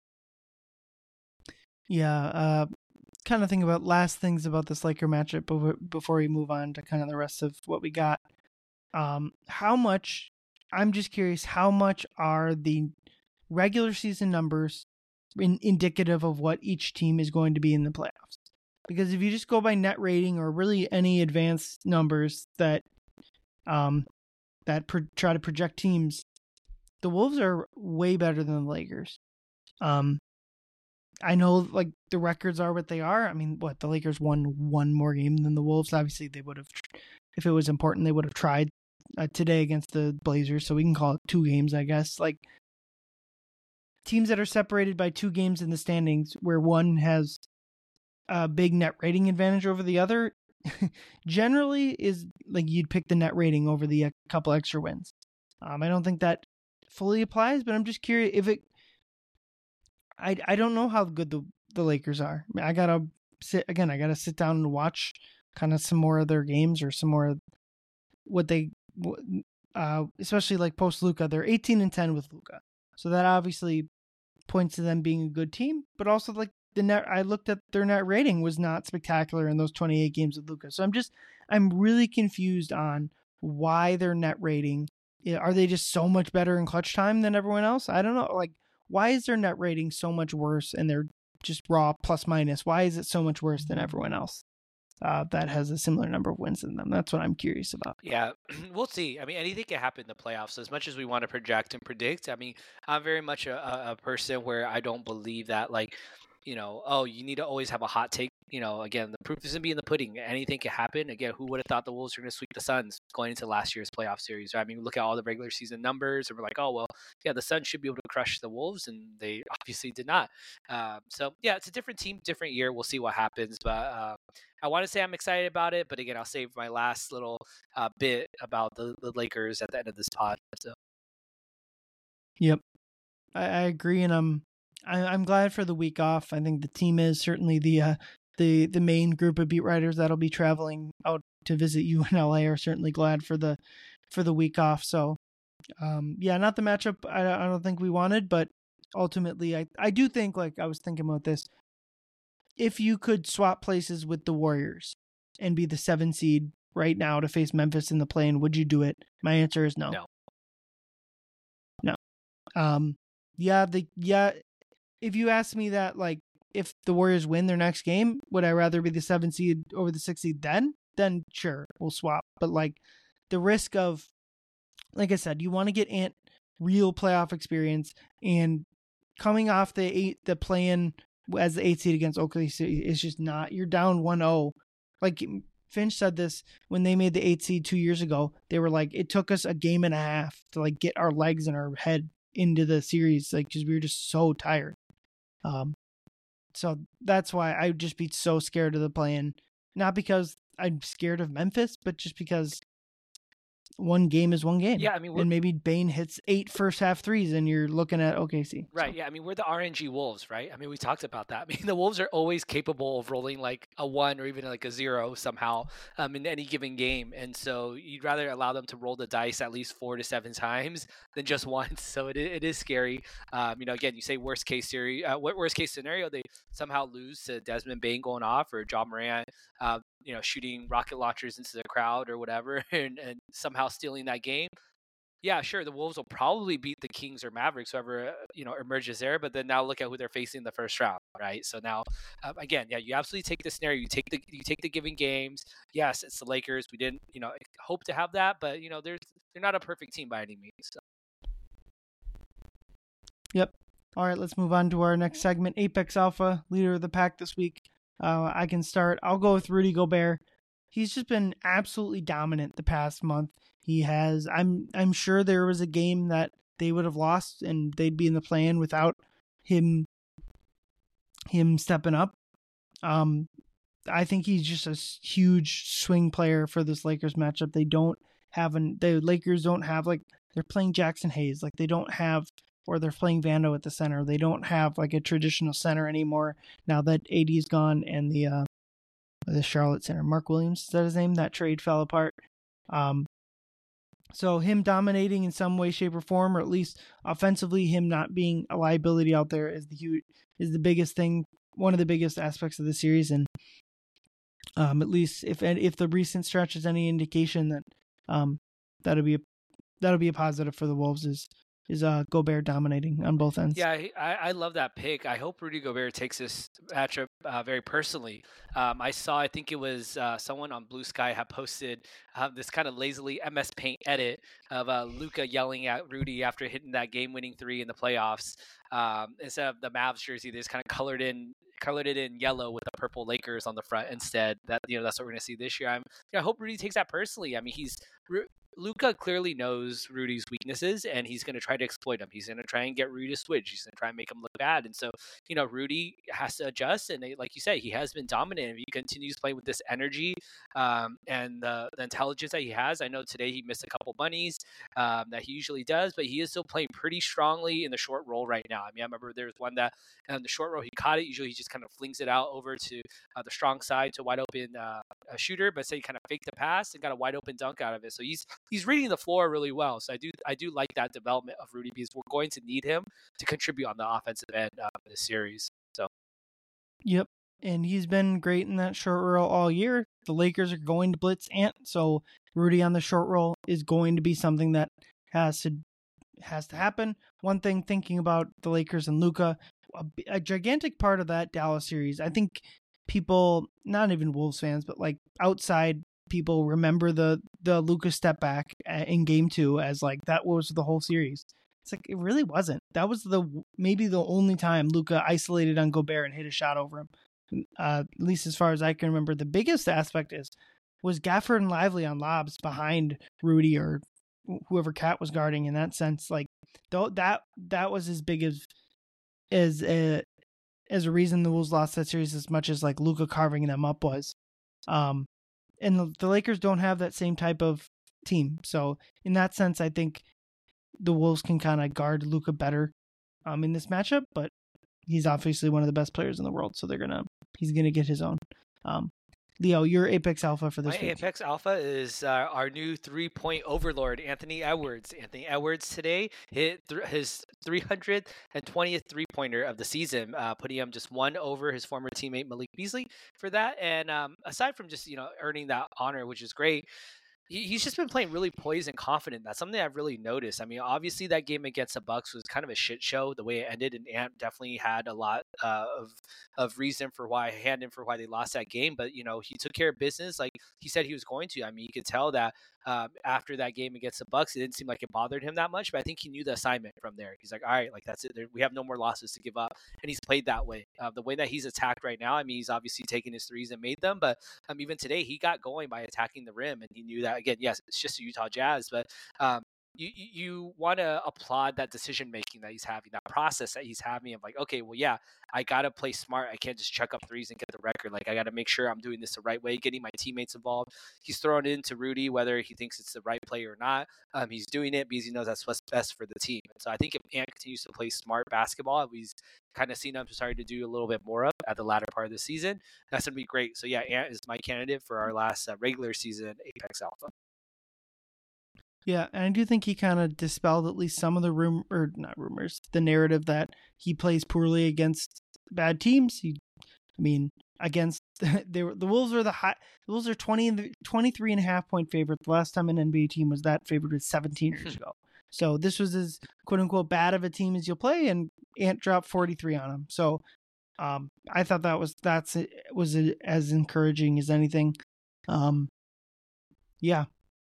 Yeah, uh, kind of think about last things about this Laker matchup before, before we move on to kind of the rest of what we got. Um, how much, I'm just curious, how much are the regular season numbers in, indicative of what each team is going to be in the playoffs? Because if you just go by net rating or really any advanced numbers that um, that pro- try to project teams, the Wolves are way better than the Lakers. Um, I know like the records are what they are. I mean, what the Lakers won one more game than the Wolves. Obviously, they would have, if it was important, they would have tried uh, today against the Blazers. So we can call it two games, I guess. Like teams that are separated by two games in the standings, where one has a big net rating advantage over the other, generally is like you'd pick the net rating over the couple extra wins. Um, I don't think that fully applies, but I'm just curious if it. I I don't know how good the the Lakers are. I, mean, I gotta sit again. I gotta sit down and watch kind of some more of their games or some more what they, uh, especially like post Luka. They're eighteen and ten with Luka, so that obviously points to them being a good team. But also like the net, I looked at their net rating was not spectacular in those twenty-eight games with Luka. So I'm just I'm really confused on why their net rating. Are they just so much better in clutch time than everyone else? I don't know. Like, why is their net rating so much worse and they're just raw plus minus? Why is it so much worse than everyone else uh, that has a similar number of wins than them? That's what I'm curious about. Yeah, we'll see. I mean, anything can happen in the playoffs. As much as we want to project and predict, I mean, I'm very much a, a person where I don't believe that, like, you know, oh, you need to always have a hot take. You know, again, the proof is going to be in the pudding. Anything can happen. Again, who would have thought the Wolves were going to sweep the Suns going into last year's playoff series? Right? I mean, look at all the regular season numbers, and we're like, oh, well, yeah, the Suns should be able to crush the Wolves, and they obviously did not. Um, so, yeah, it's a different team, different year. We'll see what happens. But uh, I want to say I'm excited about it. But again, I'll save my last little uh, bit about the, the Lakers at the end of this pod. So. Yep, I, I agree, and I'm I, I'm glad for the week off. I think the team is certainly the uh, the the main group of beat writers that'll be traveling out to visit you in L A are certainly glad for the for the week off. So, um, yeah, not the matchup I, I don't think we wanted, but ultimately, I I do think like I was thinking about this. If you could swap places with the Warriors and be the seven seed right now to face Memphis in the play-in, would you do it? My answer is no. No. No. Um. Yeah. The yeah. If you ask me that, like, if the Warriors win their next game, would I rather be the seven seed over the six seed then? Then sure, we'll swap. But like the risk of, like I said, you want to get Ant real playoff experience, and coming off the eight, the play-in as the eighth seed against O K C is just not. You're down one oh. Like Finch said this when they made the eighth seed two years ago. They were like, it took us a game and a half to like get our legs and our head into the series, like because we were just so tired. Um, so that's why I would just be so scared of the play-in. Not because I'm scared of Memphis, but just because one game is one game. Yeah, I mean, and maybe Bane hits eight first half threes, and you're looking at O K C. Right. So. Yeah. I mean, we're the R N G Wolves, right? I mean, we talked about that. I mean, the Wolves are always capable of rolling like a one or even like a zero somehow um, in any given game. And so you'd rather allow them to roll the dice at least four to seven times than just once. So it, it is scary. Um, you know, again, you say worst case series, uh, worst case scenario, they somehow lose to Desmond Bane going off or Ja Morant, uh, you know, shooting rocket launchers into the crowd or whatever, and, and somehow stealing that game. Yeah, sure. The Wolves will probably beat the Kings or Mavericks, whoever, uh, you know, emerges there. But then now look at who they're facing in the first round, right? So now, um, again, yeah, you absolutely take the scenario. You take the you take the given games. Yes, it's the Lakers. We didn't, you know, hope to have that, but you know, they're they're not a perfect team by any means. So. Yep. All right, let's move on to our next segment. Apex Alpha, leader of the pack this week. Uh, I can start. I'll go with Rudy Gobert. He's just been absolutely dominant the past month. He has. I'm. I'm sure there was a game that they would have lost and they'd be in the play-in without him. Him stepping up. Um, I think he's just a huge swing player for this Lakers matchup. They don't have an. The Lakers don't have like they're playing Jackson Hayes. Like they don't have, or they're playing Vando at the center. They don't have like a traditional center anymore now that A D's gone and the uh, the Charlotte center, Mark Williams, is that his name? That trade fell apart. Um. So him dominating in some way, shape, or form, or at least offensively, him not being a liability out there is the huge, is the biggest thing, one of the biggest aspects of the series. And um, at least if if the recent stretch is any indication, that um, that'll be a that'll be a positive for the Wolves. Is is uh, Gobert dominating on both ends. Yeah, I, I love that pick. I hope Rudy Gobert takes this matchup uh, very personally. Um, I saw, I think it was uh, someone on Blue Sky had posted uh, this kind of lazily M S Paint edit of uh, Luka yelling at Rudy after hitting that game-winning three in the playoffs. Um, instead of the Mavs jersey, they just kind of colored in colored it in yellow with the purple Lakers on the front instead. That you know that's what we're gonna see this year. I'm, you know, I hope Rudy takes that personally. I mean, he's. Luka clearly knows Rudy's weaknesses, and he's going to try to exploit them. He's going to try and get Rudy to switch. He's going to try and make him look bad. And so, you know, Rudy has to adjust. And they, like you say, he has been dominant. If he continues playing with this energy um, and the, the intelligence that he has, I know today he missed a couple bunnies um, that he usually does, but he is still playing pretty strongly in the short roll right now. I mean, I remember there was one that on the short roll, he caught it. Usually he just kind of flings it out over to uh, the strong side to wide open uh, a shooter, but say he kind of faked the pass and got a wide open dunk out of it. So he's he's reading the floor really well. So I do I do like that development of Rudy because we're going to need him to contribute on the offensive end of this series. So, yep, and he's been great in that short roll all year. The Lakers are going to blitz Ant, so Rudy on the short roll is going to be something that has to has to happen. One thing thinking about the Lakers and Luka, a, a gigantic part of that Dallas series, I think people, not even Wolves fans, but like outside people remember the the Luka step back in game two as like that was the whole series. It's like it really wasn't. That was the maybe the only time Luka isolated on Gobert and hit a shot over him. Uh, at least as far as I can remember. The biggest aspect is was Gafford and Lively on lobs behind Rudy or whoever Cat was guarding. In that sense, like though that that was as big as as a as a reason the Wolves lost that series as much as like Luka carving them up was. Um, And the, the Lakers don't have that same type of team. So in that sense, I think the Wolves can kind of guard Luka better um, in this matchup, but he's obviously one of the best players in the world. So they're going to, he's going to get his own. Um, Leo, your Apex Alpha for this My week. Apex Alpha is uh, our new three-point overlord, Anthony Edwards. Anthony Edwards today hit th- his three hundred twentieth three-pointer of the season, uh, putting him just one over his former teammate Malik Beasley for that. And um, aside from just, you know, earning that honor, which is great, he's just been playing really poised and confident. That's something I've really noticed. I mean, obviously that game against the Bucks was kind of a shit show the way it ended, and Ant definitely had a lot uh, of of reason for why hand in for why they lost that game. But you know, he took care of business like he said he was going to. I mean, you could tell that um, after that game against the Bucks, it didn't seem like it bothered him that much. But I think he knew the assignment from there. He's like, all right, like that's it. There, we have no more losses to give up, and he's played that way. Uh, the way that he's attacked right now, I mean, he's obviously taken his threes and made them, but um, even today he got going by attacking the rim, and he knew that again. Yes, it's just the Utah Jazz, but um, you you want to applaud that decision making that he's having, that process that he's having of like, okay, well, yeah, I gotta play smart. I can't just chuck up threes and get the record. Like I gotta make sure I'm doing this the right way, getting my teammates involved. He's throwing it into Rudy, whether he thinks it's the right play or not. Um, he's doing it because he knows that's what's best for the team. And so I think if Ant continues to play smart basketball, we've kind of seen him starting to do a little bit more of at the latter part of the season. That's gonna be great. So yeah, Ant is my candidate for our last uh, regular season Apex Alpha. Yeah, and I do think he kind of dispelled at least some of the room or not rumors, the narrative that he plays poorly against bad teams. He, I mean, against they were the Wolves are the high. The Wolves are twenty, twenty-three and a half point favorite. The last time an N B A team was that favorite was seventeen years ago. So this was as quote unquote bad of a team as you'll play, and Ant dropped forty-three on him. So um, I thought that was that's was as encouraging as anything. Um, yeah.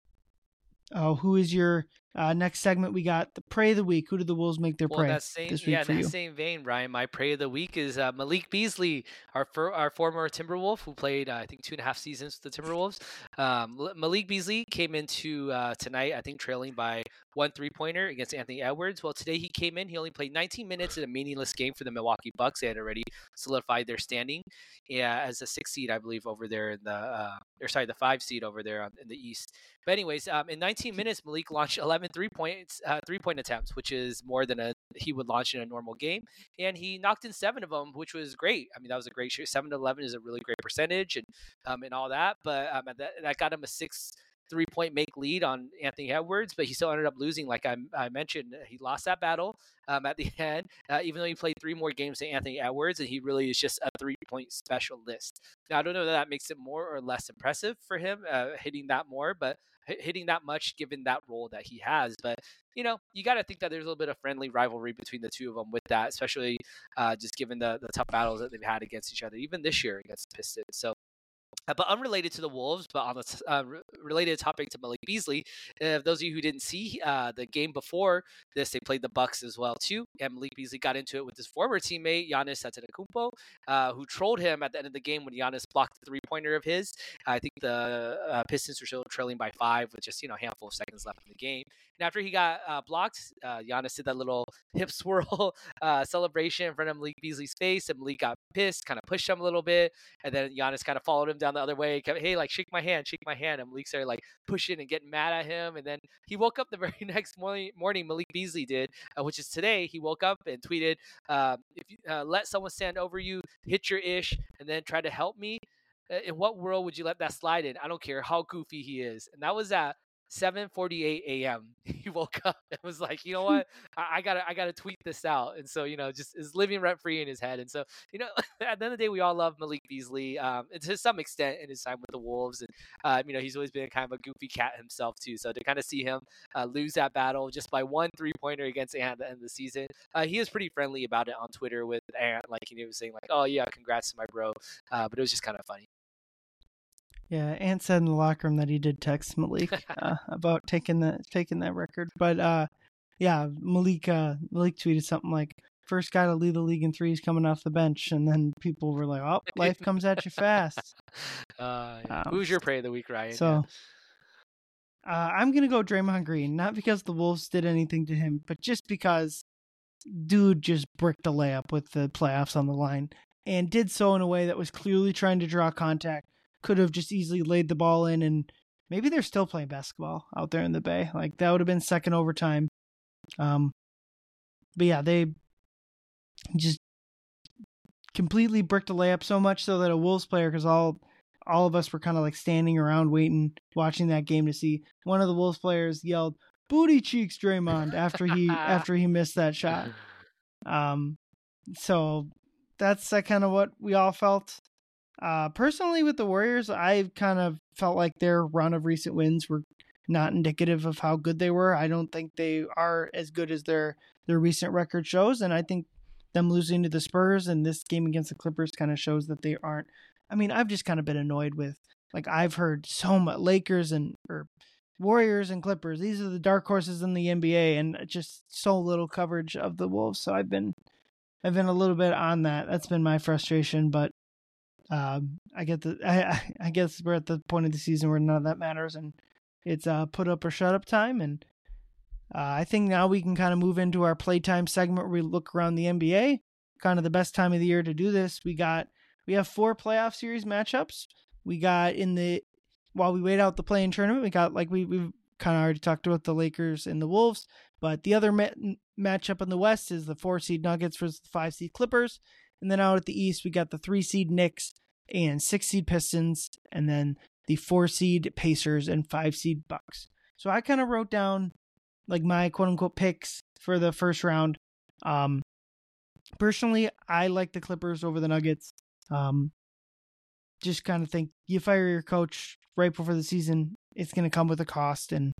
Oh, who is your uh, next segment? We got the Prey of the Week. Who did the Wolves make their well, prey that same, this week yeah, for that you? same vein, Ryan. My Prey of the Week is uh, Malik Beasley, our for, our former Timberwolf, who played uh, I think two and a half seasons with the Timberwolves. Um, Malik Beasley came into uh, tonight, I think, trailing by one three pointer against Anthony Edwards. Well, today he came in. He only played nineteen minutes in a meaningless game for the Milwaukee Bucks. They had already solidified their standing, yeah, as a six seed, I believe, over there in the uh, or sorry, the five seed over there in the East. But anyways, um, in nineteen minutes, Malik launched eleven three points, uh, three point attempts, which is more than a he would launch in a normal game, and he knocked in seven of them, which was great. I mean, that was a great shoot. Seven to eleven is a really great percentage, and um, and all that. But um, that that got him a six three point make lead on Anthony Edwards, but he still ended up losing. Like I, I mentioned, he lost that battle um, at the end, uh, even though he played three more games than Anthony Edwards, and he really is just a three point specialist. Now, I don't know that that makes it more or less impressive for him uh, hitting that more, but hitting that much given that role that he has. But you know, you got to think that there's a little bit of friendly rivalry between the two of them with that, especially uh, just given the, the tough battles that they've had against each other, even this year against the Pistons. So Uh, but unrelated to the Wolves, but on the t- uh, re- related topic to Malik Beasley, uh, those of you who didn't see uh, the game before this, they played the Bucks as well too, and Malik Beasley got into it with his former teammate Giannis Antetokounmpo, uh, who trolled him at the end of the game when Giannis blocked the three-pointer of his. I think the uh, Pistons were still trailing by five with just you know a handful of seconds left in the game. And after he got uh, blocked, uh, Giannis did that little hip swirl uh, celebration in front of Malik Beasley's face, and Malik got pissed, kind of pushed him a little bit, and then Giannis kind of followed him down the other way. Kept, hey, like shake my hand, shake my hand. And Malik started like pushing and getting mad at him. And then he woke up the very next morning. Morning, Malik Beasley did, uh, which is today. He woke up and tweeted, uh, "If you uh, let someone stand over you, hit your ish, and then try to help me, in what world would you let that slide in? I don't care how goofy he is." And that was at seven forty-eight a.m. He woke up and was like, you know what, I, I gotta I gotta tweet this out. And so, you know, just is living rent free in his head. And so, you know, at the end of the day, we all love Malik Beasley um, to some extent in his time with the Wolves. And, uh, you know, he's always been kind of a goofy cat himself, too. So to kind of see him uh, lose that battle just by one three pointer against Ant at the end of the season, uh, he is pretty friendly about it on Twitter with Ant. Like, he was saying, like, oh, yeah, congrats to my bro. Uh, but it was just kind of funny. Yeah, Ant said in the locker room that he did text Malik uh, about taking the taking that record. But uh, yeah, Malik uh, Malik tweeted something like, "First guy to lead the league in threes coming off the bench," and then people were like, "Oh, life comes at you fast." Uh, yeah. Um, Who's your prey of the week, Ryan? So yeah. uh, I'm gonna go Draymond Green, not because the Wolves did anything to him, but just because dude just bricked a layup with the playoffs on the line and did so in a way that was clearly trying to draw contact. Could have just easily laid the ball in, and maybe they're still playing basketball out there in the Bay. Like, that would have been second overtime. Um, but yeah, they just completely bricked a layup, so much so that a Wolves player, because all all of us were kind of like standing around waiting, watching that game to see, one of the Wolves players yelled, "Booty cheeks, Draymond," after he after he missed that shot. Um, so that's uh, kind of what we all felt. Uh, personally, with the Warriors, I kind of felt like their run of recent wins were not indicative of how good they were. I don't think they are as good as their, their recent record shows, and I think them losing to the Spurs, and this game against the Clippers kind of shows that they aren't. I mean, I've just kind of been annoyed with, like, I've heard so much Lakers and or Warriors and Clippers. These are the dark horses in the N B A, and just so little coverage of the Wolves. So I've been, I've been a little bit on that. That's been my frustration, but um, I get the, I, I guess we're at the point of the season where none of that matters, and it's uh, put up or shut up time, and uh, I think now we can kind of move into our playtime segment where we look around the N B A. Kind of the best time of the year to do this. We got, we have four playoff series matchups. We got in the, while we wait out the play-in tournament, we got, like we, we've kind of already talked about the Lakers and the Wolves, but the other ma- matchup in the West is the four-seed Nuggets versus the five-seed Clippers. And then out at the East, we got the three-seed Knicks and six-seed Pistons, and then the four-seed Pacers and five-seed Bucks. So I kind of wrote down, like, my quote-unquote picks for the first round. Um, personally, I like the Clippers over the Nuggets. Um, just kind of think you fire your coach right before the season, it's going to come with a cost. And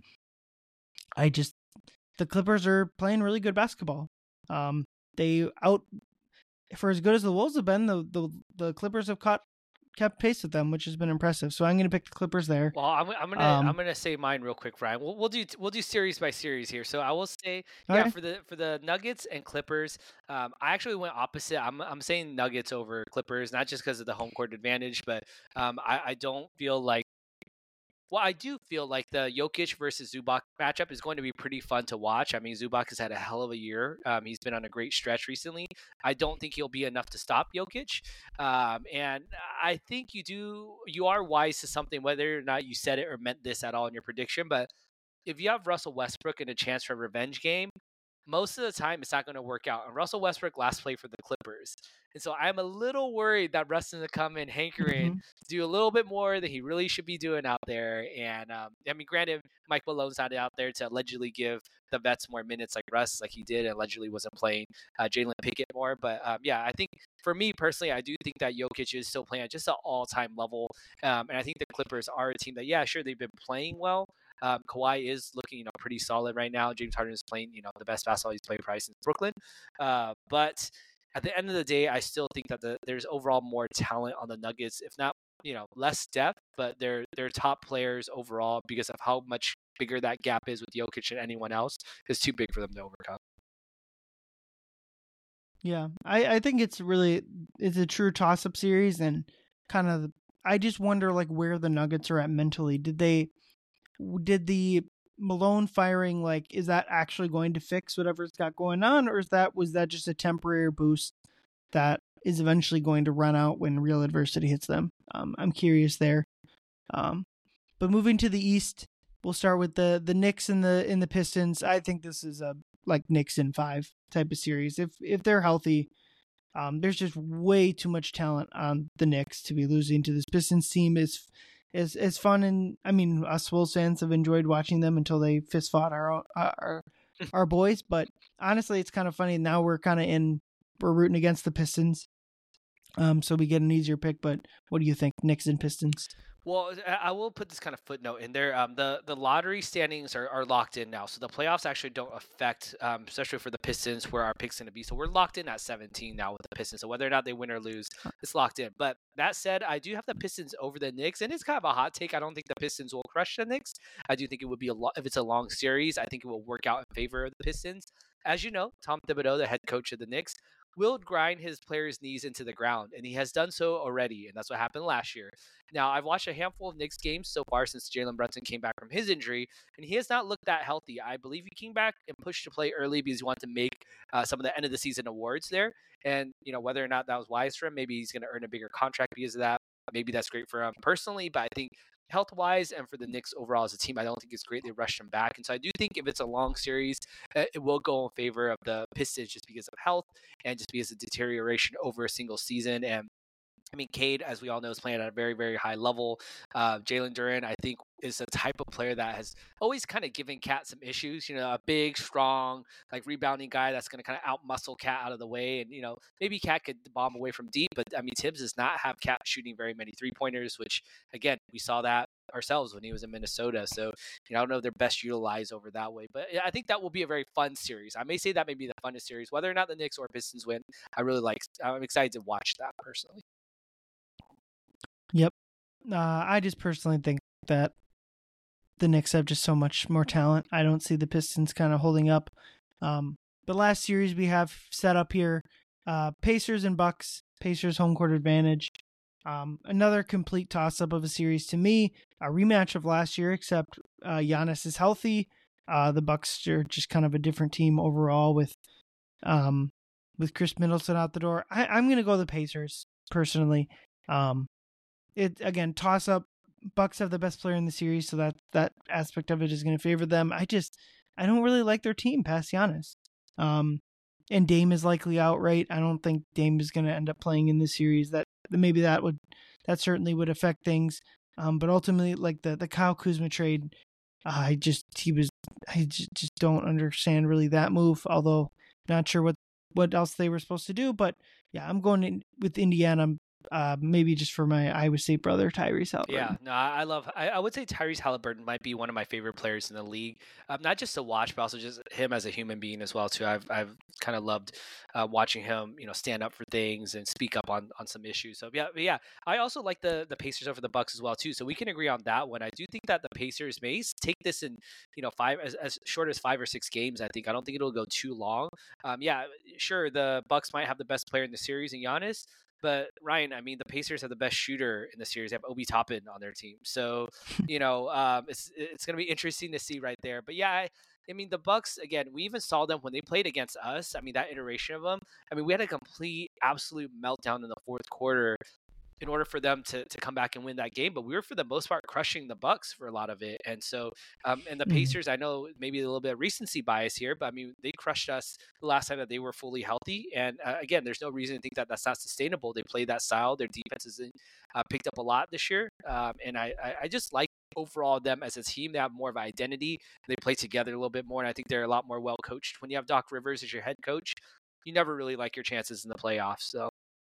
I just, the Clippers are playing really good basketball. Um, they out, for as good as the Wolves have been, the, the, the Clippers have caught, kept pace with them, which has been impressive. So I'm going to pick the Clippers there. Well, I'm, I'm gonna Um, I'm gonna say mine real quick, Ryan. We'll we'll do we'll do series by series here. So I will say, yeah, okay. for the for the Nuggets and Clippers, um, I actually went opposite. I'm I'm saying Nuggets over Clippers, not just because of the home court advantage, but um, I I don't feel like. Well, I do feel like the Jokic versus Zubac matchup is going to be pretty fun to watch. I mean, Zubac has had a hell of a year. Um, he's been on a great stretch recently. I don't think he'll be enough to stop Jokic. Um, and I think you do, you are wise to something, whether or not you said it or meant this at all in your prediction. But if you have Russell Westbrook and a chance for a revenge game, most of the time it's not going to work out. And Russell Westbrook last played for the Clippers. And so I'm a little worried that Russ is going to come in hankering, Mm-hmm. do a little bit more than he really should be doing out there. And um, I mean, granted, Mike Malone's not out there to allegedly give the vets more minutes like Russ, like he did, and allegedly wasn't playing uh, Jalen Pickett more. But um, yeah, I think for me personally, I do think that Jokic is still playing at just an all-time level. Um, and I think the Clippers are a team that, yeah, sure, they've been playing well. Um, Kawhi is looking, you know, pretty solid right now. James Harden is playing, you know, the best basketball he's played probably since Brooklyn. Uh, but at the end of the day, I still think that the, there's overall more talent on the Nuggets, if not, you know, less depth, but they're they're top players overall because of how much bigger that gap is with Jokic and anyone else is too big for them to overcome. Yeah, I, I think it's really, it's a true toss-up series, and kind of, I just wonder, like, where the Nuggets are at mentally. Did they, did the Malone firing, like, is that actually going to fix whatever's got going on, or is that, was that just a temporary boost that is eventually going to run out when real adversity hits them? Um, I'm curious there. Um, but moving to the East, we'll start with the the Knicks and the in the Pistons. I think this is a like Knicks in five type of series. If if they're healthy, um, there's just way too much talent on the Knicks to be losing to this Pistons team. Is is is fun, and I mean, us Wolves fans have enjoyed watching them until they fist fought our own, uh, our our boys. But honestly, it's kind of funny now. We're kind of in we're rooting against the Pistons, um, so we get an easier pick. But what do you think, Knicks and Pistons? Well, I will put this kind of footnote in there. Um, the the lottery standings are, are locked in now, so the playoffs actually don't affect, um, especially for the Pistons, where our pick's going to be. So we're locked in at seventeen now with the Pistons. So whether or not they win or lose, it's locked in. But that said, I do have the Pistons over the Knicks, and it's kind of a hot take. I don't think the Pistons will crush the Knicks. I do think it would be a lot if it's a long series. I think it will work out in favor of the Pistons. As you know, Tom Thibodeau, the head coach of the Knicks, will grind his players' knees into the ground, and he has done so already, and that's what happened last year. Now, I've watched a handful of Knicks games so far since Jalen Brunson came back from his injury, and he has not looked that healthy. I believe he came back and pushed to play early because he wanted to make uh, some of the end-of-the-season awards there, and you know whether or not that was wise for him, maybe he's going to earn a bigger contract because of that. Maybe that's great for him personally, but I think health-wise and for the Knicks overall as a team, I don't think it's great they rushed him back. And so I do think if it's a long series, uh, it will go in favor of the Pistons just because of health and just because of deterioration over a single season. And I mean, Cade, as we all know, is playing at a very, very high level. Uh, Jalen Duren, I think, is a type of player that has always kind of given Cat some issues. You know, a big, strong, like rebounding guy that's going to kind of outmuscle Cat out of the way. And, you know, maybe Cat could bomb away from deep, but I mean, Tibbs does not have Cat shooting very many three pointers, which, again, we saw that ourselves when he was in Minnesota. So, you know, I don't know if they're best utilized over that way, but I think that will be a very fun series. I may say that may be the funnest series, whether or not the Knicks or Pistons win. I really like, I'm excited to watch that personally. Yep. Uh, I just personally think that the Knicks have just so much more talent. I don't see the Pistons kind of holding up. Um, the last series we have set up here, uh, Pacers and Bucks. Pacers home court advantage. Um, another complete toss-up of a series to me. A rematch of last year, except uh, Giannis is healthy. Uh, the Bucks are just kind of a different team overall with um, with Chris Middleton out the door. I, I'm going to go the Pacers personally. Um, It again, toss up. Bucks have the best player in the series, so that that aspect of it is going to favor them. I just I don't really like their team past Giannis. Um, and Dame is likely out, right? I don't think Dame is going to end up playing in this series. That maybe that would that certainly would affect things. Um, but ultimately, like the the Kyle Kuzma trade, uh, I just he was I just, just don't understand really that move. Although not sure what what else they were supposed to do, but yeah, I'm going in with Indiana. Uh, maybe just for my Iowa State brother, Tyrese Halliburton. Yeah, no, I I love. I, I would say Tyrese Halliburton might be one of my favorite players in the league. Um, not just to watch, but also just him as a human being as well too. I've I've kind of loved uh, watching him, you know, stand up for things and speak up on, on some issues. So yeah, but yeah. I also like the the Pacers over the Bucks as well too. So we can agree on that one. I do think that the Pacers may s- take this in, you know, five as, as short as five or six games. I think I don't think it'll go too long. Um, yeah, sure, the Bucks might have the best player in the series in Giannis. But Ryan, I mean, the Pacers have the best shooter in the series. They have Obi Toppin on their team, so you know um, it's it's going to be interesting to see right there. But yeah, I, I mean, the Bucks again. We even saw them when they played against us. I mean, that iteration of them. I mean, we had a complete, absolute meltdown in the fourth quarter in order for them to, to come back and win that game. But we were, for the most part, crushing the Bucks for a lot of it. And so, um, and the Mhm. Pacers, I know maybe a little bit of recency bias here, but I mean, they crushed us the last time that they were fully healthy. And uh, again, there's no reason to think that that's not sustainable. They play that style. Their defense has uh, picked up a lot this year. Um, and I, I, I just like overall them as a team. They have more of an identity. They play together a little bit more. And I think they're a lot more well coached. When you have Doc Rivers as your head coach, you never really like your chances in the playoffs. So.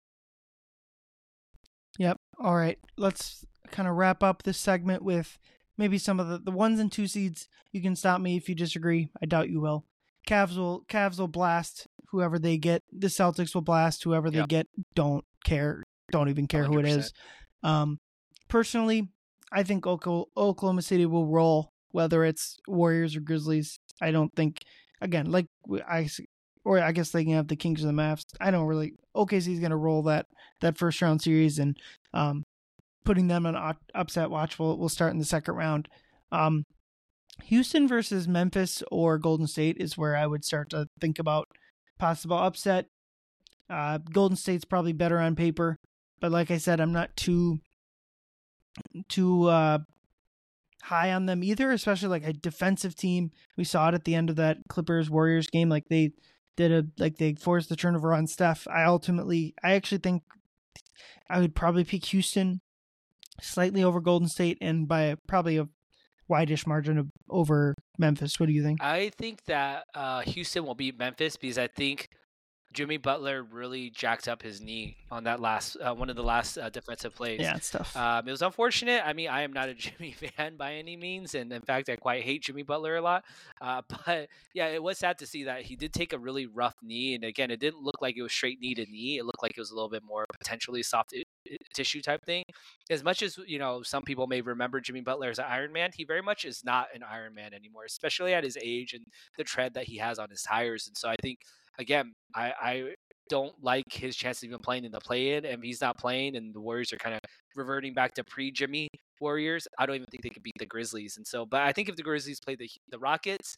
Yep. All right. Let's kind of wrap up this segment with maybe some of the, the ones and two seeds. You can stop me if you disagree. I doubt you will. Cavs will Cavs will blast whoever they get. The Celtics will blast whoever they Yep. get. Don't care. Don't even care who it is. Um, personally, I think Oklahoma, Oklahoma City will roll, whether it's Warriors or Grizzlies. I don't think, again, like I or I guess they can have the Kings or the Mavs. I don't really. O K C is going to roll that that first round series, and um, putting them on upset watch will will start in the second round. Um, Houston versus Memphis or Golden State is where I would start to think about possible upset. Uh, Golden State's probably better on paper, but like I said, I'm not too too uh, high on them either. Especially like a defensive team. We saw it at the end of that Clippers Warriors game. Like they did a like they forced the turnover on Steph. I ultimately, I actually think I would probably pick Houston slightly over Golden State and by a, probably a wide-ish margin of, over Memphis. What do you think? I think that uh, Houston will beat Memphis because I think Jimmy Butler really jacked up his knee on that last uh, one of the last uh, defensive plays. Yeah, it's tough. Um, it was unfortunate. I mean, I am not a Jimmy fan by any means, and in fact, I quite hate Jimmy Butler a lot. Uh, but yeah, it was sad to see that he did take a really rough knee, and again, it didn't look like it was straight knee to knee. It looked like it was a little bit more potentially soft I- I- tissue type thing. As much as you know, some people may remember Jimmy Butler as an Iron Man, he very much is not an Iron Man anymore, especially at his age and the tread that he has on his tires. And so I think again, I, I don't like his chances of even playing in the play-in, and he's not playing, and the Warriors are kind of reverting back to pre-Jimmy Warriors. I don't even think they could beat the Grizzlies, and so, but I think if the Grizzlies play the the Rockets,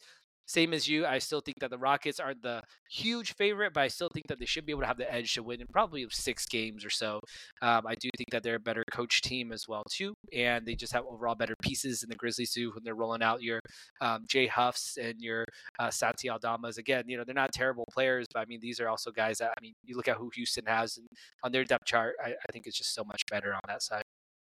same as you, I still think that the Rockets aren't the huge favorite, but I still think that they should be able to have the edge to win in probably six games or so. Um, I do think that they're a better coach team as well too, and they just have overall better pieces in the Grizzlies too when they're rolling out your um, Jay Huffs and your uh, Santi Aldamas. Again, you know, they're not terrible players, but I mean, these are also guys that, I mean, you look at who Houston has and on their depth chart, I, I think it's just so much better on that side.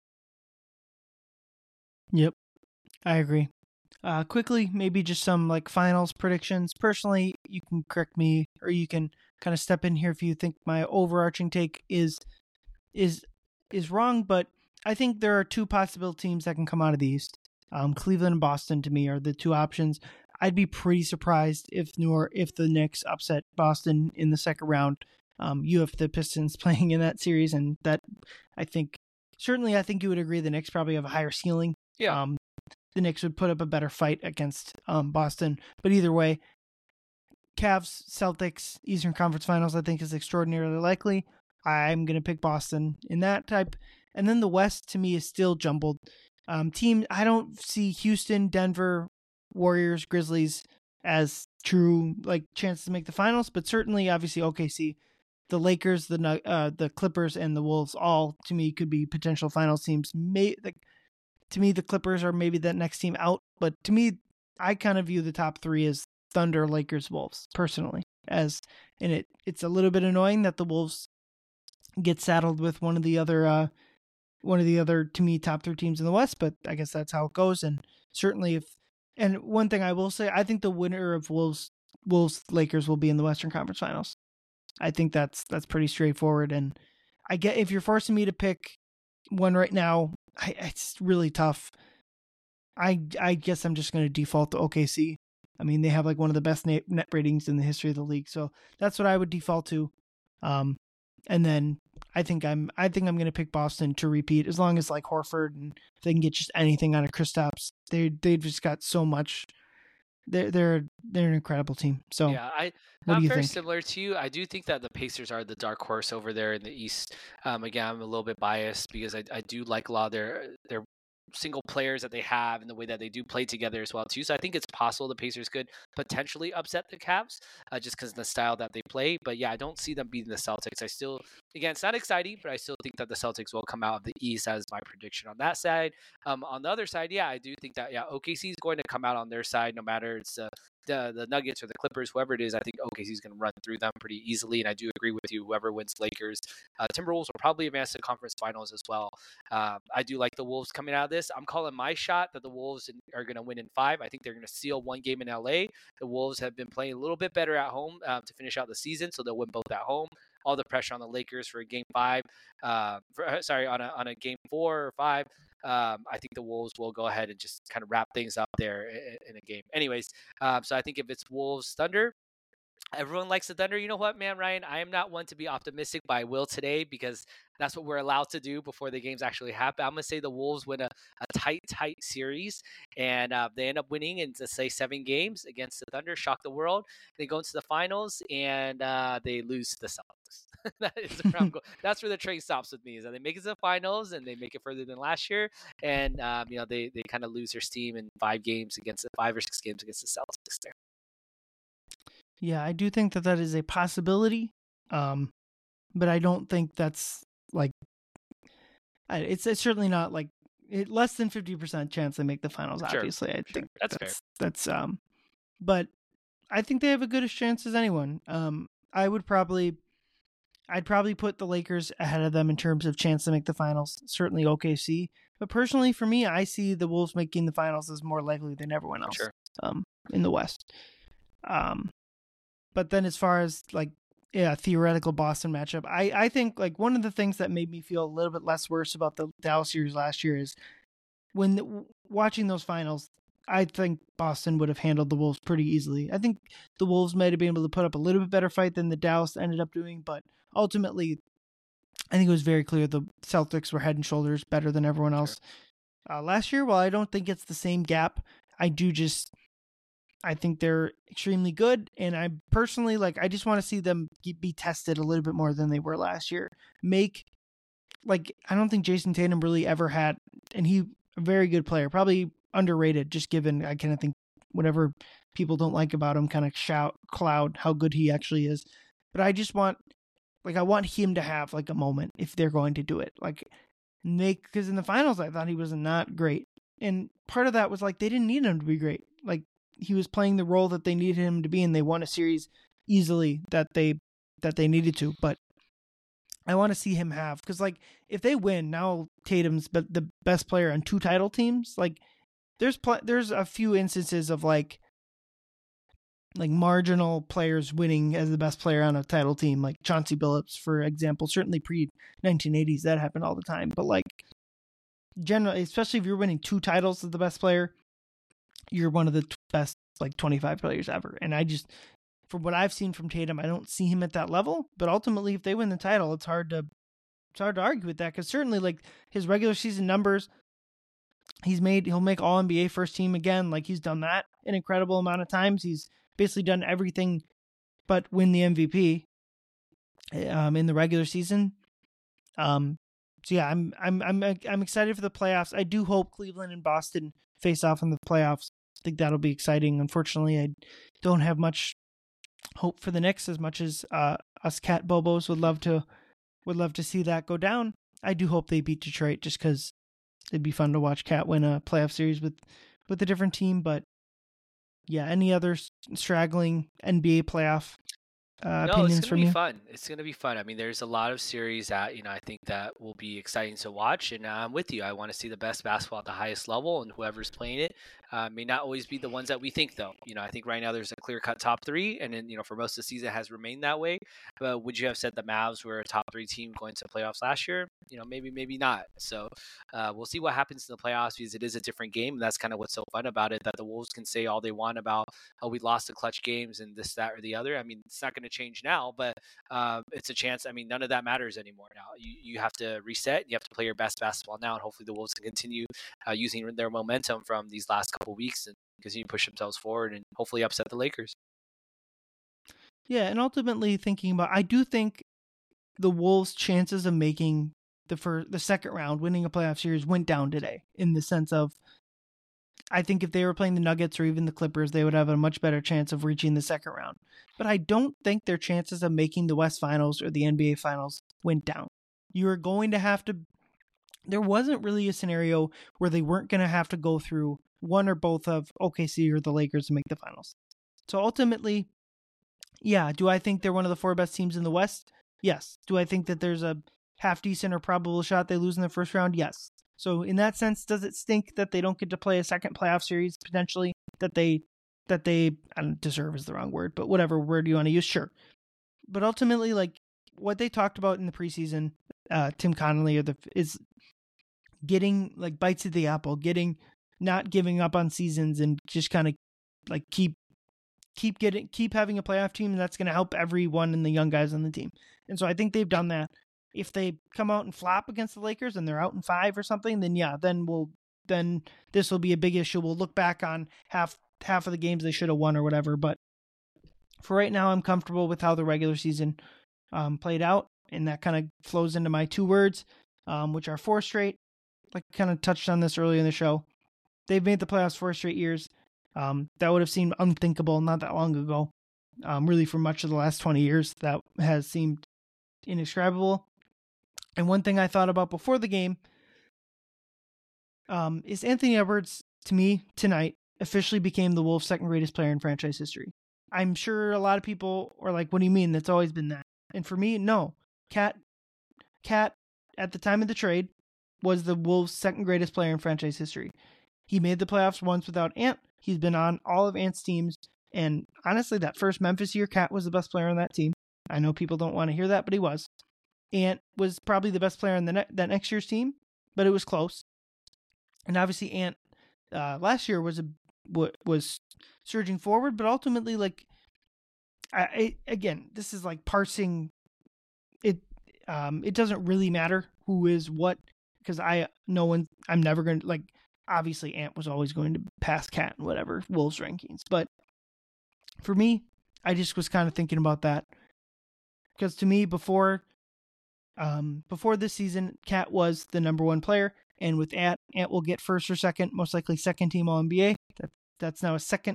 Yep, I agree. Uh, quickly, maybe just some like finals predictions. Personally, you can correct me or you can kind of step in here if you think my overarching take is is is wrong, but I think there are two possible teams that can come out of the East. Um, Cleveland and Boston to me are the two options. I'd be pretty surprised if New or if the Knicks upset Boston in the second round. Um, you have the Pistons playing in that series, and that I think certainly I think you would agree the Knicks probably have a higher ceiling. Yeah. Um, the Knicks would put up a better fight against um, Boston, but either way, Cavs, Celtics, Eastern Conference Finals, I think is extraordinarily likely. I'm going to pick Boston in that type. And then the West, to me, is still jumbled. Um, team, I don't see Houston, Denver, Warriors, Grizzlies as true like chances to make the finals, but certainly, obviously, O K C, the Lakers, the uh, the Clippers, and the Wolves all, to me, could be potential finals teams. May, like, to me, the Clippers are maybe that next team out, but to me, I kind of view the top three as Thunder, Lakers, Wolves, personally. As and it, it's a little bit annoying that the Wolves get saddled with one of the other, uh, one of the other to me top three teams in the West, but I guess that's how it goes. And certainly, if and one thing I will say, I think the winner of Wolves, Wolves, Lakers will be in the Western Conference Finals. I think that's that's pretty straightforward. And I get if you're forcing me to pick one right now, I, it's really tough. I I guess I'm just going to default to O K C. I mean, they have like one of the best net ratings in the history of the league, so that's what I would default to. Um, and then I think I'm I think I'm going to pick Boston to repeat as long as like Horford and if they can get just anything out of Kristaps. They they've just got so much. They're they're they're an incredible team. So yeah, I what I'm do you very think? similar to you. I do think that the Pacers are the dark horse over there in the East. Um, again, I'm a little bit biased because I, I do like a lot of their their single players that they have and the way that they do play together as well too. So I think it's possible the Pacers could potentially upset the Cavs uh, just because of the style that they play. But yeah, I don't see them beating the Celtics. I still, again, it's not exciting, but I still think that the Celtics will come out of the East as my prediction on that side. Um, on the other side, yeah, I do think that yeah, O K C is going to come out on their side no matter it's uh, the the Nuggets or the Clippers, whoever it is. I think O K C is going to run through them pretty easily, and I do agree with you. Whoever wins Lakers, uh, Timberwolves will probably advance to conference finals as well. Uh, I do like the Wolves coming out of this. I'm calling my shot that the Wolves are going to win in five. I think they're going to steal one game in L A. The Wolves have been playing a little bit better at home um, to finish out the season, so they'll win both at home. All the pressure on the Lakers for a game five, uh, for, sorry, on a on a game four or five. Um, I think the Wolves will go ahead and just kind of wrap things up there in, in a game. Anyways, um, so I think if it's Wolves Thunder, everyone likes the Thunder. You know what, man, Ryan? I am not one to be optimistic, but I will today because that's what we're allowed to do before the games actually happen. I'm going to say the Wolves win a, a tight, tight series, and uh, they end up winning in, let's say, seven games against the Thunder, shock the world. They go into the finals, and uh, they lose to the Celtics. that is where I'm going. That's where the train stops with me, is that they make it to the finals, and they make it further than last year, and um, you know they, they kind of lose their steam in five games against the five or six games against the Celtics there. Yeah, I do think that that is a possibility, um, but I don't think that's like it's, it's certainly not like it, less than fifty percent chance they make the finals. Sure, obviously, I sure. think that's, that's fair. That's um, but I think they have a good chance as anyone. Um, I would probably, I'd probably put the Lakers ahead of them in terms of chance to make the finals. Certainly O K C, but personally for me, I see the Wolves making the finals as more likely than everyone else. Sure. Um, in the West. Um, but then as far as like yeah, theoretical Boston matchup, I I think like one of the things that made me feel a little bit less worse about the Dallas series last year is when the, watching those finals. I think Boston would have handled the Wolves pretty easily. I think the Wolves might have been able to put up a little bit better fight than the Dallas ended up doing, but ultimately, I think it was very clear the Celtics were head and shoulders better than everyone else. Sure. Uh, last year, while I don't think it's the same gap, I do just, I think they're extremely good, and I personally, like, I just want to see them be tested a little bit more than they were last year. Make, like, I don't think Jason Tatum really ever had, and he, a very good player, probably underrated, just given, I kind of think, whatever people don't like about him kind of shout cloud how good he actually is. But I just want like I want him to have like a moment if they're going to do it. Like make because in the finals I thought he was not great. And part of that was like they didn't need him to be great. Like he was playing the role that they needed him to be, and they won a series easily that they that they needed to. But I want to see him have because like if they win now, Tatum's but the best player on two title teams. Like there's pl- there's a few instances of like like marginal players winning as the best player on a title team, like Chauncey Billups, for example. Certainly pre nineteen eighties that happened all the time. But like generally, especially if you're winning two titles as the best player, you're one of the t- best like twenty-five players ever. And I just, from what I've seen from Tatum, I don't see him at that level. But ultimately, if they win the title, it's hard to it's hard to argue with that because certainly like his regular season numbers, he's made he'll make All N B A first team again. Like he's done that an incredible amount of times. He's basically done everything but win the M V P um, in the regular season. Um, so yeah, I'm I'm I'm I'm excited for the playoffs. I do hope Cleveland and Boston face off in the playoffs. I think that'll be exciting. Unfortunately, I don't have much hope for the Knicks as much as uh, us Cat Bobos would love to would love to see that go down. I do hope they beat Detroit just because it'd be fun to watch Cat win a playoff series with with a different team. But yeah, any other straggling N B A playoff uh, No, opinions it's gonna from be you? fun. It's gonna be fun. I mean, there's a lot of series that you know I think that will be exciting to watch, and I'm with you. I want to see the best basketball at the highest level, and whoever's playing it uh, may not always be the ones that we think, though. You know, I think right now there's a clear-cut top three, and then you know for most of the season it has remained that way. But would you have said the Mavs were a top three team going to playoffs last year? You know, maybe, maybe not. So uh, we'll see what happens in the playoffs because it is a different game. And that's kind of what's so fun about it, that the Wolves can say all they want about, oh, we lost the clutch games and this, that, or the other. I mean, it's not going to change now, but uh, it's a chance. I mean, none of that matters anymore now. You, you have to reset. You have to play your best basketball now, and hopefully the Wolves can continue uh, using their momentum from these last couple weeks and continue to push themselves forward and hopefully upset the Lakers. Yeah, and ultimately thinking about, I do think the Wolves' chances of making the first, the second round, winning a playoff series, went down today. In the sense of, I think if they were playing the Nuggets or even the Clippers, they would have a much better chance of reaching the second round. But I don't think their chances of making the West Finals or the N B A Finals went down. You are going to have to. There wasn't really a scenario where they weren't going to have to go through one or both of O K C or the Lakers to make the finals. So ultimately, yeah, do I think they're one of the four best teams in the West? Yes. Do I think that there's a half decent or probable shot they lose in the first round? Yes. So in that sense, does it stink that they don't get to play a second playoff series potentially that they that they I don't deserve is the wrong word, but whatever word you want to use, sure. But ultimately, like what they talked about in the preseason, uh, Tim Connolly or the is getting like bites of the apple, getting not giving up on seasons and just kind of like keep keep getting keep having a playoff team, and that's going to help everyone and the young guys on the team. And so I think they've done that. If they come out and flop against the Lakers and they're out in five or something, then yeah, then we'll then this will be a big issue. We'll look back on half half of the games they should have won or whatever. But for right now, I'm comfortable with how the regular season um, played out, and that kind of flows into my two words, um, which are four straight. Like kind of touched on this earlier in the show. They've made the playoffs four straight years. Um, that would have seemed unthinkable not that long ago. Um, really, for much of the last twenty years, that has seemed indescribable. And one thing I thought about before the game um, is Anthony Edwards, to me, tonight, officially became the Wolves' second greatest player in franchise history. I'm sure a lot of people are like, what do you mean? That's always been that. And for me, no. Cat, Cat, at the time of the trade, was the Wolves' second greatest player in franchise history. He made the playoffs once without Ant. He's been on all of Ant's teams. And honestly, that first Memphis year, Cat was the best player on that team. I know people don't want to hear that, but he was. Ant was probably the best player on the ne- that next year's team, but it was close. And obviously, Ant uh, last year was a w- was surging forward, but ultimately, like, I, I again, this is like parsing it. Um, it doesn't really matter who is what, because I no one. I'm never going to like. Obviously, Ant was always going to pass Cat in whatever Wolves rankings, but for me, I just was kind of thinking about that because to me, before. Um, before this season, Cat was the number one player, and with Ant, Ant will get first or second, most likely second team All N B A. That, that's now a second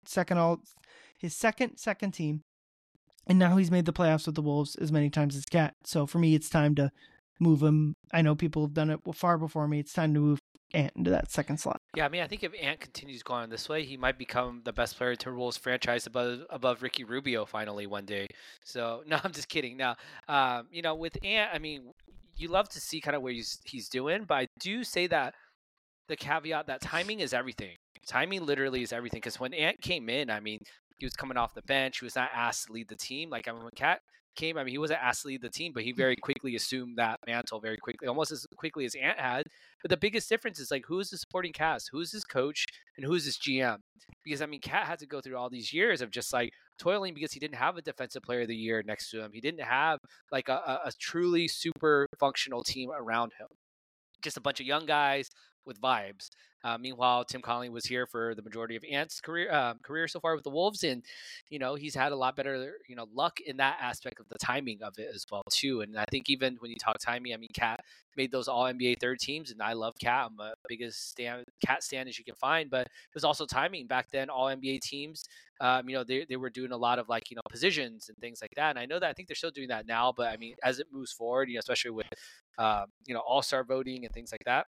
second all, his second second team, and now he's made the playoffs with the Wolves as many times as Cat. So for me, it's time to move him. I know people have done it far before me. It's time to move Ant into that second slot. Yeah, I mean, I think if Ant continues going this way, he might become the best player in Timberwolves franchise above above Ricky Rubio finally one day. So no, I'm just kidding. Now, um, you know, with Ant, I mean, you love to see kind of where he's he's doing, but I do say that the caveat that timing is everything. Timing literally is everything. Because when Ant came in, I mean, he was coming off the bench. He was not asked to lead the team. Like, I mean, when Cat came, I mean, he wasn't asked to lead the team, but he very quickly assumed that mantle very quickly, almost as quickly as Ant had. But the biggest difference is, like, who is the supporting cast? Who is his coach? And who is his G M? Because, I mean, Cat had to go through all these years of just, like, toiling because he didn't have a defensive player of the year next to him. He didn't have, like, a, a, a truly super functional team around him. Just a bunch of young guys with vibes. Uh, meanwhile, Tim Connelly was here for the majority of Ant's career uh, career so far with the Wolves, and you know he's had a lot better you know luck in that aspect of the timing of it as well too. And I think even when you talk timing, I mean, Cat made those All N B A third teams, and I love Cat. I'm a biggest stand, Cat stand as you can find, but it was also timing back then. All N B A teams, um, you know, they they were doing a lot of like you know positions and things like that. And I know that I think they're still doing that now, but I mean, as it moves forward, you know, especially with uh, you know All Star voting and things like that.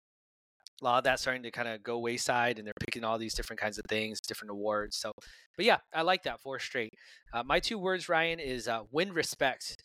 A lot of that's starting to kind of go wayside, and they're picking all these different kinds of things, different awards. So, but yeah, I like that four straight. Uh, my two words, Ryan, is uh, win respect.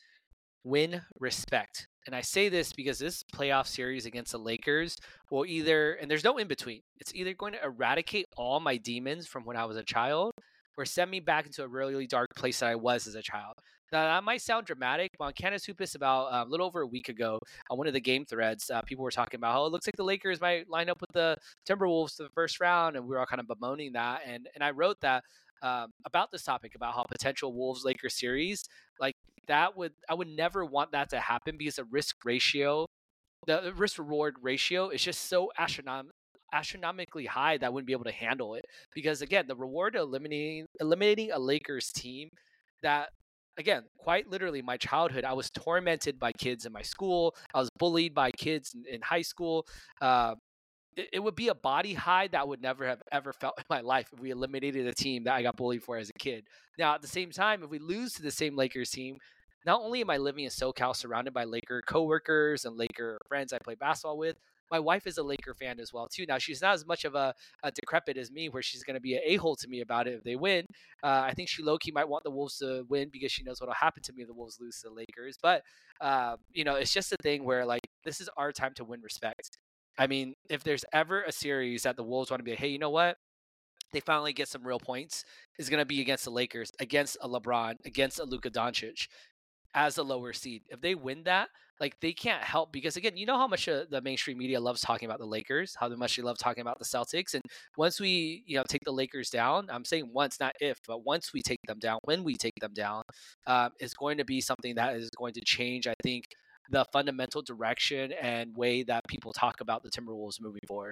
Win respect. And I say this because this playoff series against the Lakers will either, and there's no in between, it's either going to eradicate all my demons from when I was a child or send me back into a really dark place that I was as a child. Now, that might sound dramatic, but on Candace Hoopus about uh, a little over a week ago, on one of the game threads, uh, people were talking about how it looks like the Lakers might line up with the Timberwolves for the first round, and we were all kind of bemoaning that. And and I wrote that um, about this topic, about how potential Wolves-Lakers series, like that would, I would never want that to happen because the risk ratio, the risk-reward ratio is just so astronomical. astronomically high that I wouldn't be able to handle it, because again, the reward of eliminating eliminating a Lakers team that, again, quite literally my childhood, I was tormented by kids in my school, I was bullied by kids in, in high school. uh, it, it would be a body high that I would never have ever felt in my life if we eliminated a team that I got bullied for as a kid. Now at the same time, if we lose to the same Lakers team, not only am I living in SoCal surrounded by Laker coworkers and Laker friends I play basketball with, my wife is a Laker fan as well too. Now she's not as much of a, a decrepit as me, where she's going to be an a-hole to me about it if they win. Uh, I think she low-key might want the Wolves to win because she knows what will happen to me if the Wolves lose to the Lakers. But uh, you know, it's just a thing where like this is our time to win respect. I mean, if there's ever a series that the Wolves want to be like, hey, you know what? They finally get some real points, is going to be against the Lakers, against a LeBron, against a Luka Doncic as a lower seed. If they win that, like they can't help, because again, you know how much uh, the mainstream media loves talking about the Lakers, how much they love talking about the Celtics. And once we, you know, take the Lakers down, I'm saying once, not if, but once we take them down, when we take them down, um, is going to be something that is going to change, I think, the fundamental direction and way that people talk about the Timberwolves moving forward.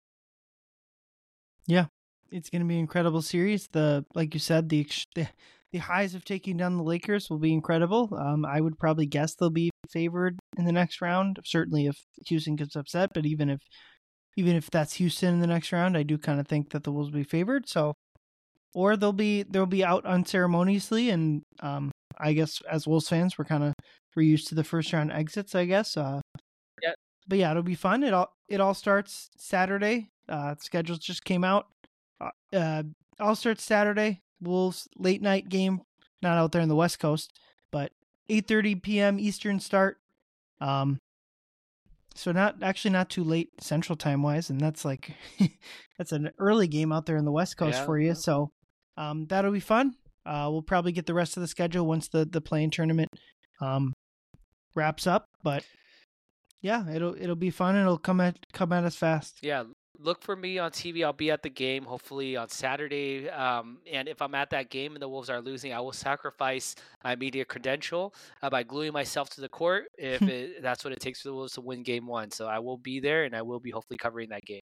Yeah, it's going to be an incredible series. The, like you said, the, the The highs of taking down the Lakers will be incredible. Um, I would probably guess they'll be favored in the next round. Certainly, if Houston gets upset, but even if even if that's Houston in the next round, I do kind of think that the Wolves will be favored. So, or they'll be they'll be out unceremoniously, and um, I guess as Wolves fans, we're kind of we're used to the first round exits. I guess. Uh, yeah. But yeah, it'll be fun. It all it all starts Saturday. Uh, schedules just came out. Uh, all starts Saturday. Wolves late night game, not out there in the West Coast, but eight thirty p.m. Eastern start. Um, so not actually not too late Central Time wise, and that's like that's an early game out there in the West Coast yeah, for you. yeah. So um, that'll be fun. Uh, we'll probably get the rest of the schedule once the the playing tournament um, wraps up. But yeah, it'll it'll be fun. It'll come at come at us fast. Yeah. Look for me on T V. I'll be at the game, hopefully on Saturday. Um, and if I'm at that game and the Wolves are losing, I will sacrifice my media credential uh, by gluing myself to the court if it, that's what it takes for the Wolves to win game one. So I will be there, and I will be hopefully covering that game.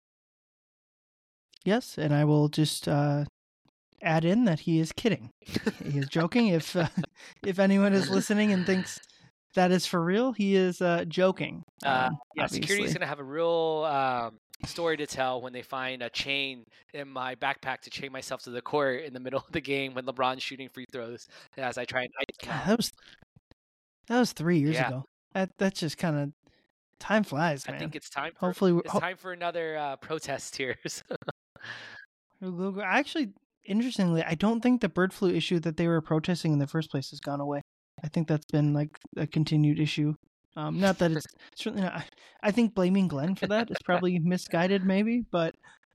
Yes, and I will just uh, add in that he is kidding. He is joking. If uh, if anyone is listening and thinks that is for real, he is uh, joking. Um, uh, yeah, security is going to have a real... Um, story to tell when they find a chain in my backpack to chain myself to the court in the middle of the game when LeBron's shooting free throws as I try and ice him God, out. that was that was three years Yeah. ago. That that's just kind of time flies, man. I think it's time for Hopefully, we- it's ho- time for another uh, protest here. So- actually, interestingly, I don't think the bird flu issue that they were protesting in the first place has gone away. I think that's been like a continued issue. Um, not that it's certainly not. I think blaming Glenn for that is probably misguided, maybe, but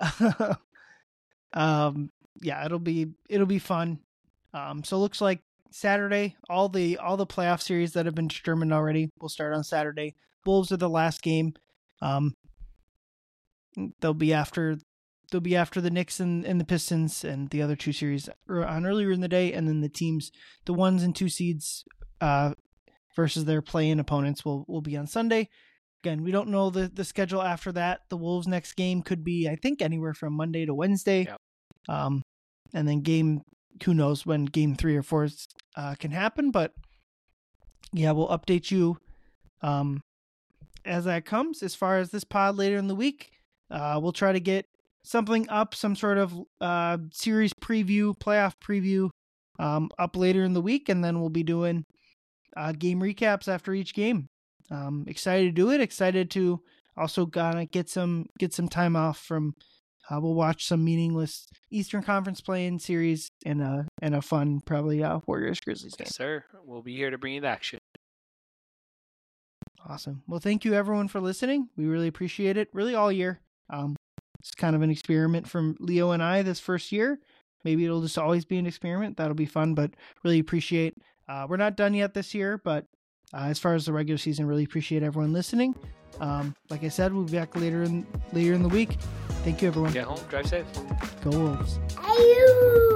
um, yeah, it'll be it'll be fun. Um, so it looks like Saturday, all the all the playoff series that have been determined already will start on Saturday. Wolves are the last game. Um, they'll be after they'll be after the Knicks and, and the Pistons, and the other two series are on earlier in the day, and then the teams, the ones and two seeds, uh, versus their play-in opponents will will be on Sunday. Again, we don't know the, the schedule after that. The Wolves' next game could be, I think, anywhere from Monday to Wednesday. Yep. Um, and then game, who knows when game three or four uh, can happen. But yeah, we'll update you um, as that comes. As far as this pod later in the week, uh, we'll try to get something up, some sort of uh, series preview, playoff preview um, up later in the week. And then we'll be doing uh, game recaps after each game. Um, excited to do it. Excited to also gonna get some get some time off from. Uh, we'll watch some meaningless Eastern Conference play-in series and a and a fun probably uh, Warriors Grizzlies game. Yes, sir. We'll be here to bring you the action. Awesome. Well, thank you everyone for listening. We really appreciate it. Really all year. Um, it's kind of an experiment from Leo and I this first year. Maybe it'll just always be an experiment. That'll be fun, but really appreciate. Uh, we're not done yet this year, but. Uh, as far as the regular season, really appreciate everyone listening. Um, like I said, we'll be back later in later in the week. Thank you, everyone. Get home, drive safe. Go Wolves. Ayoo!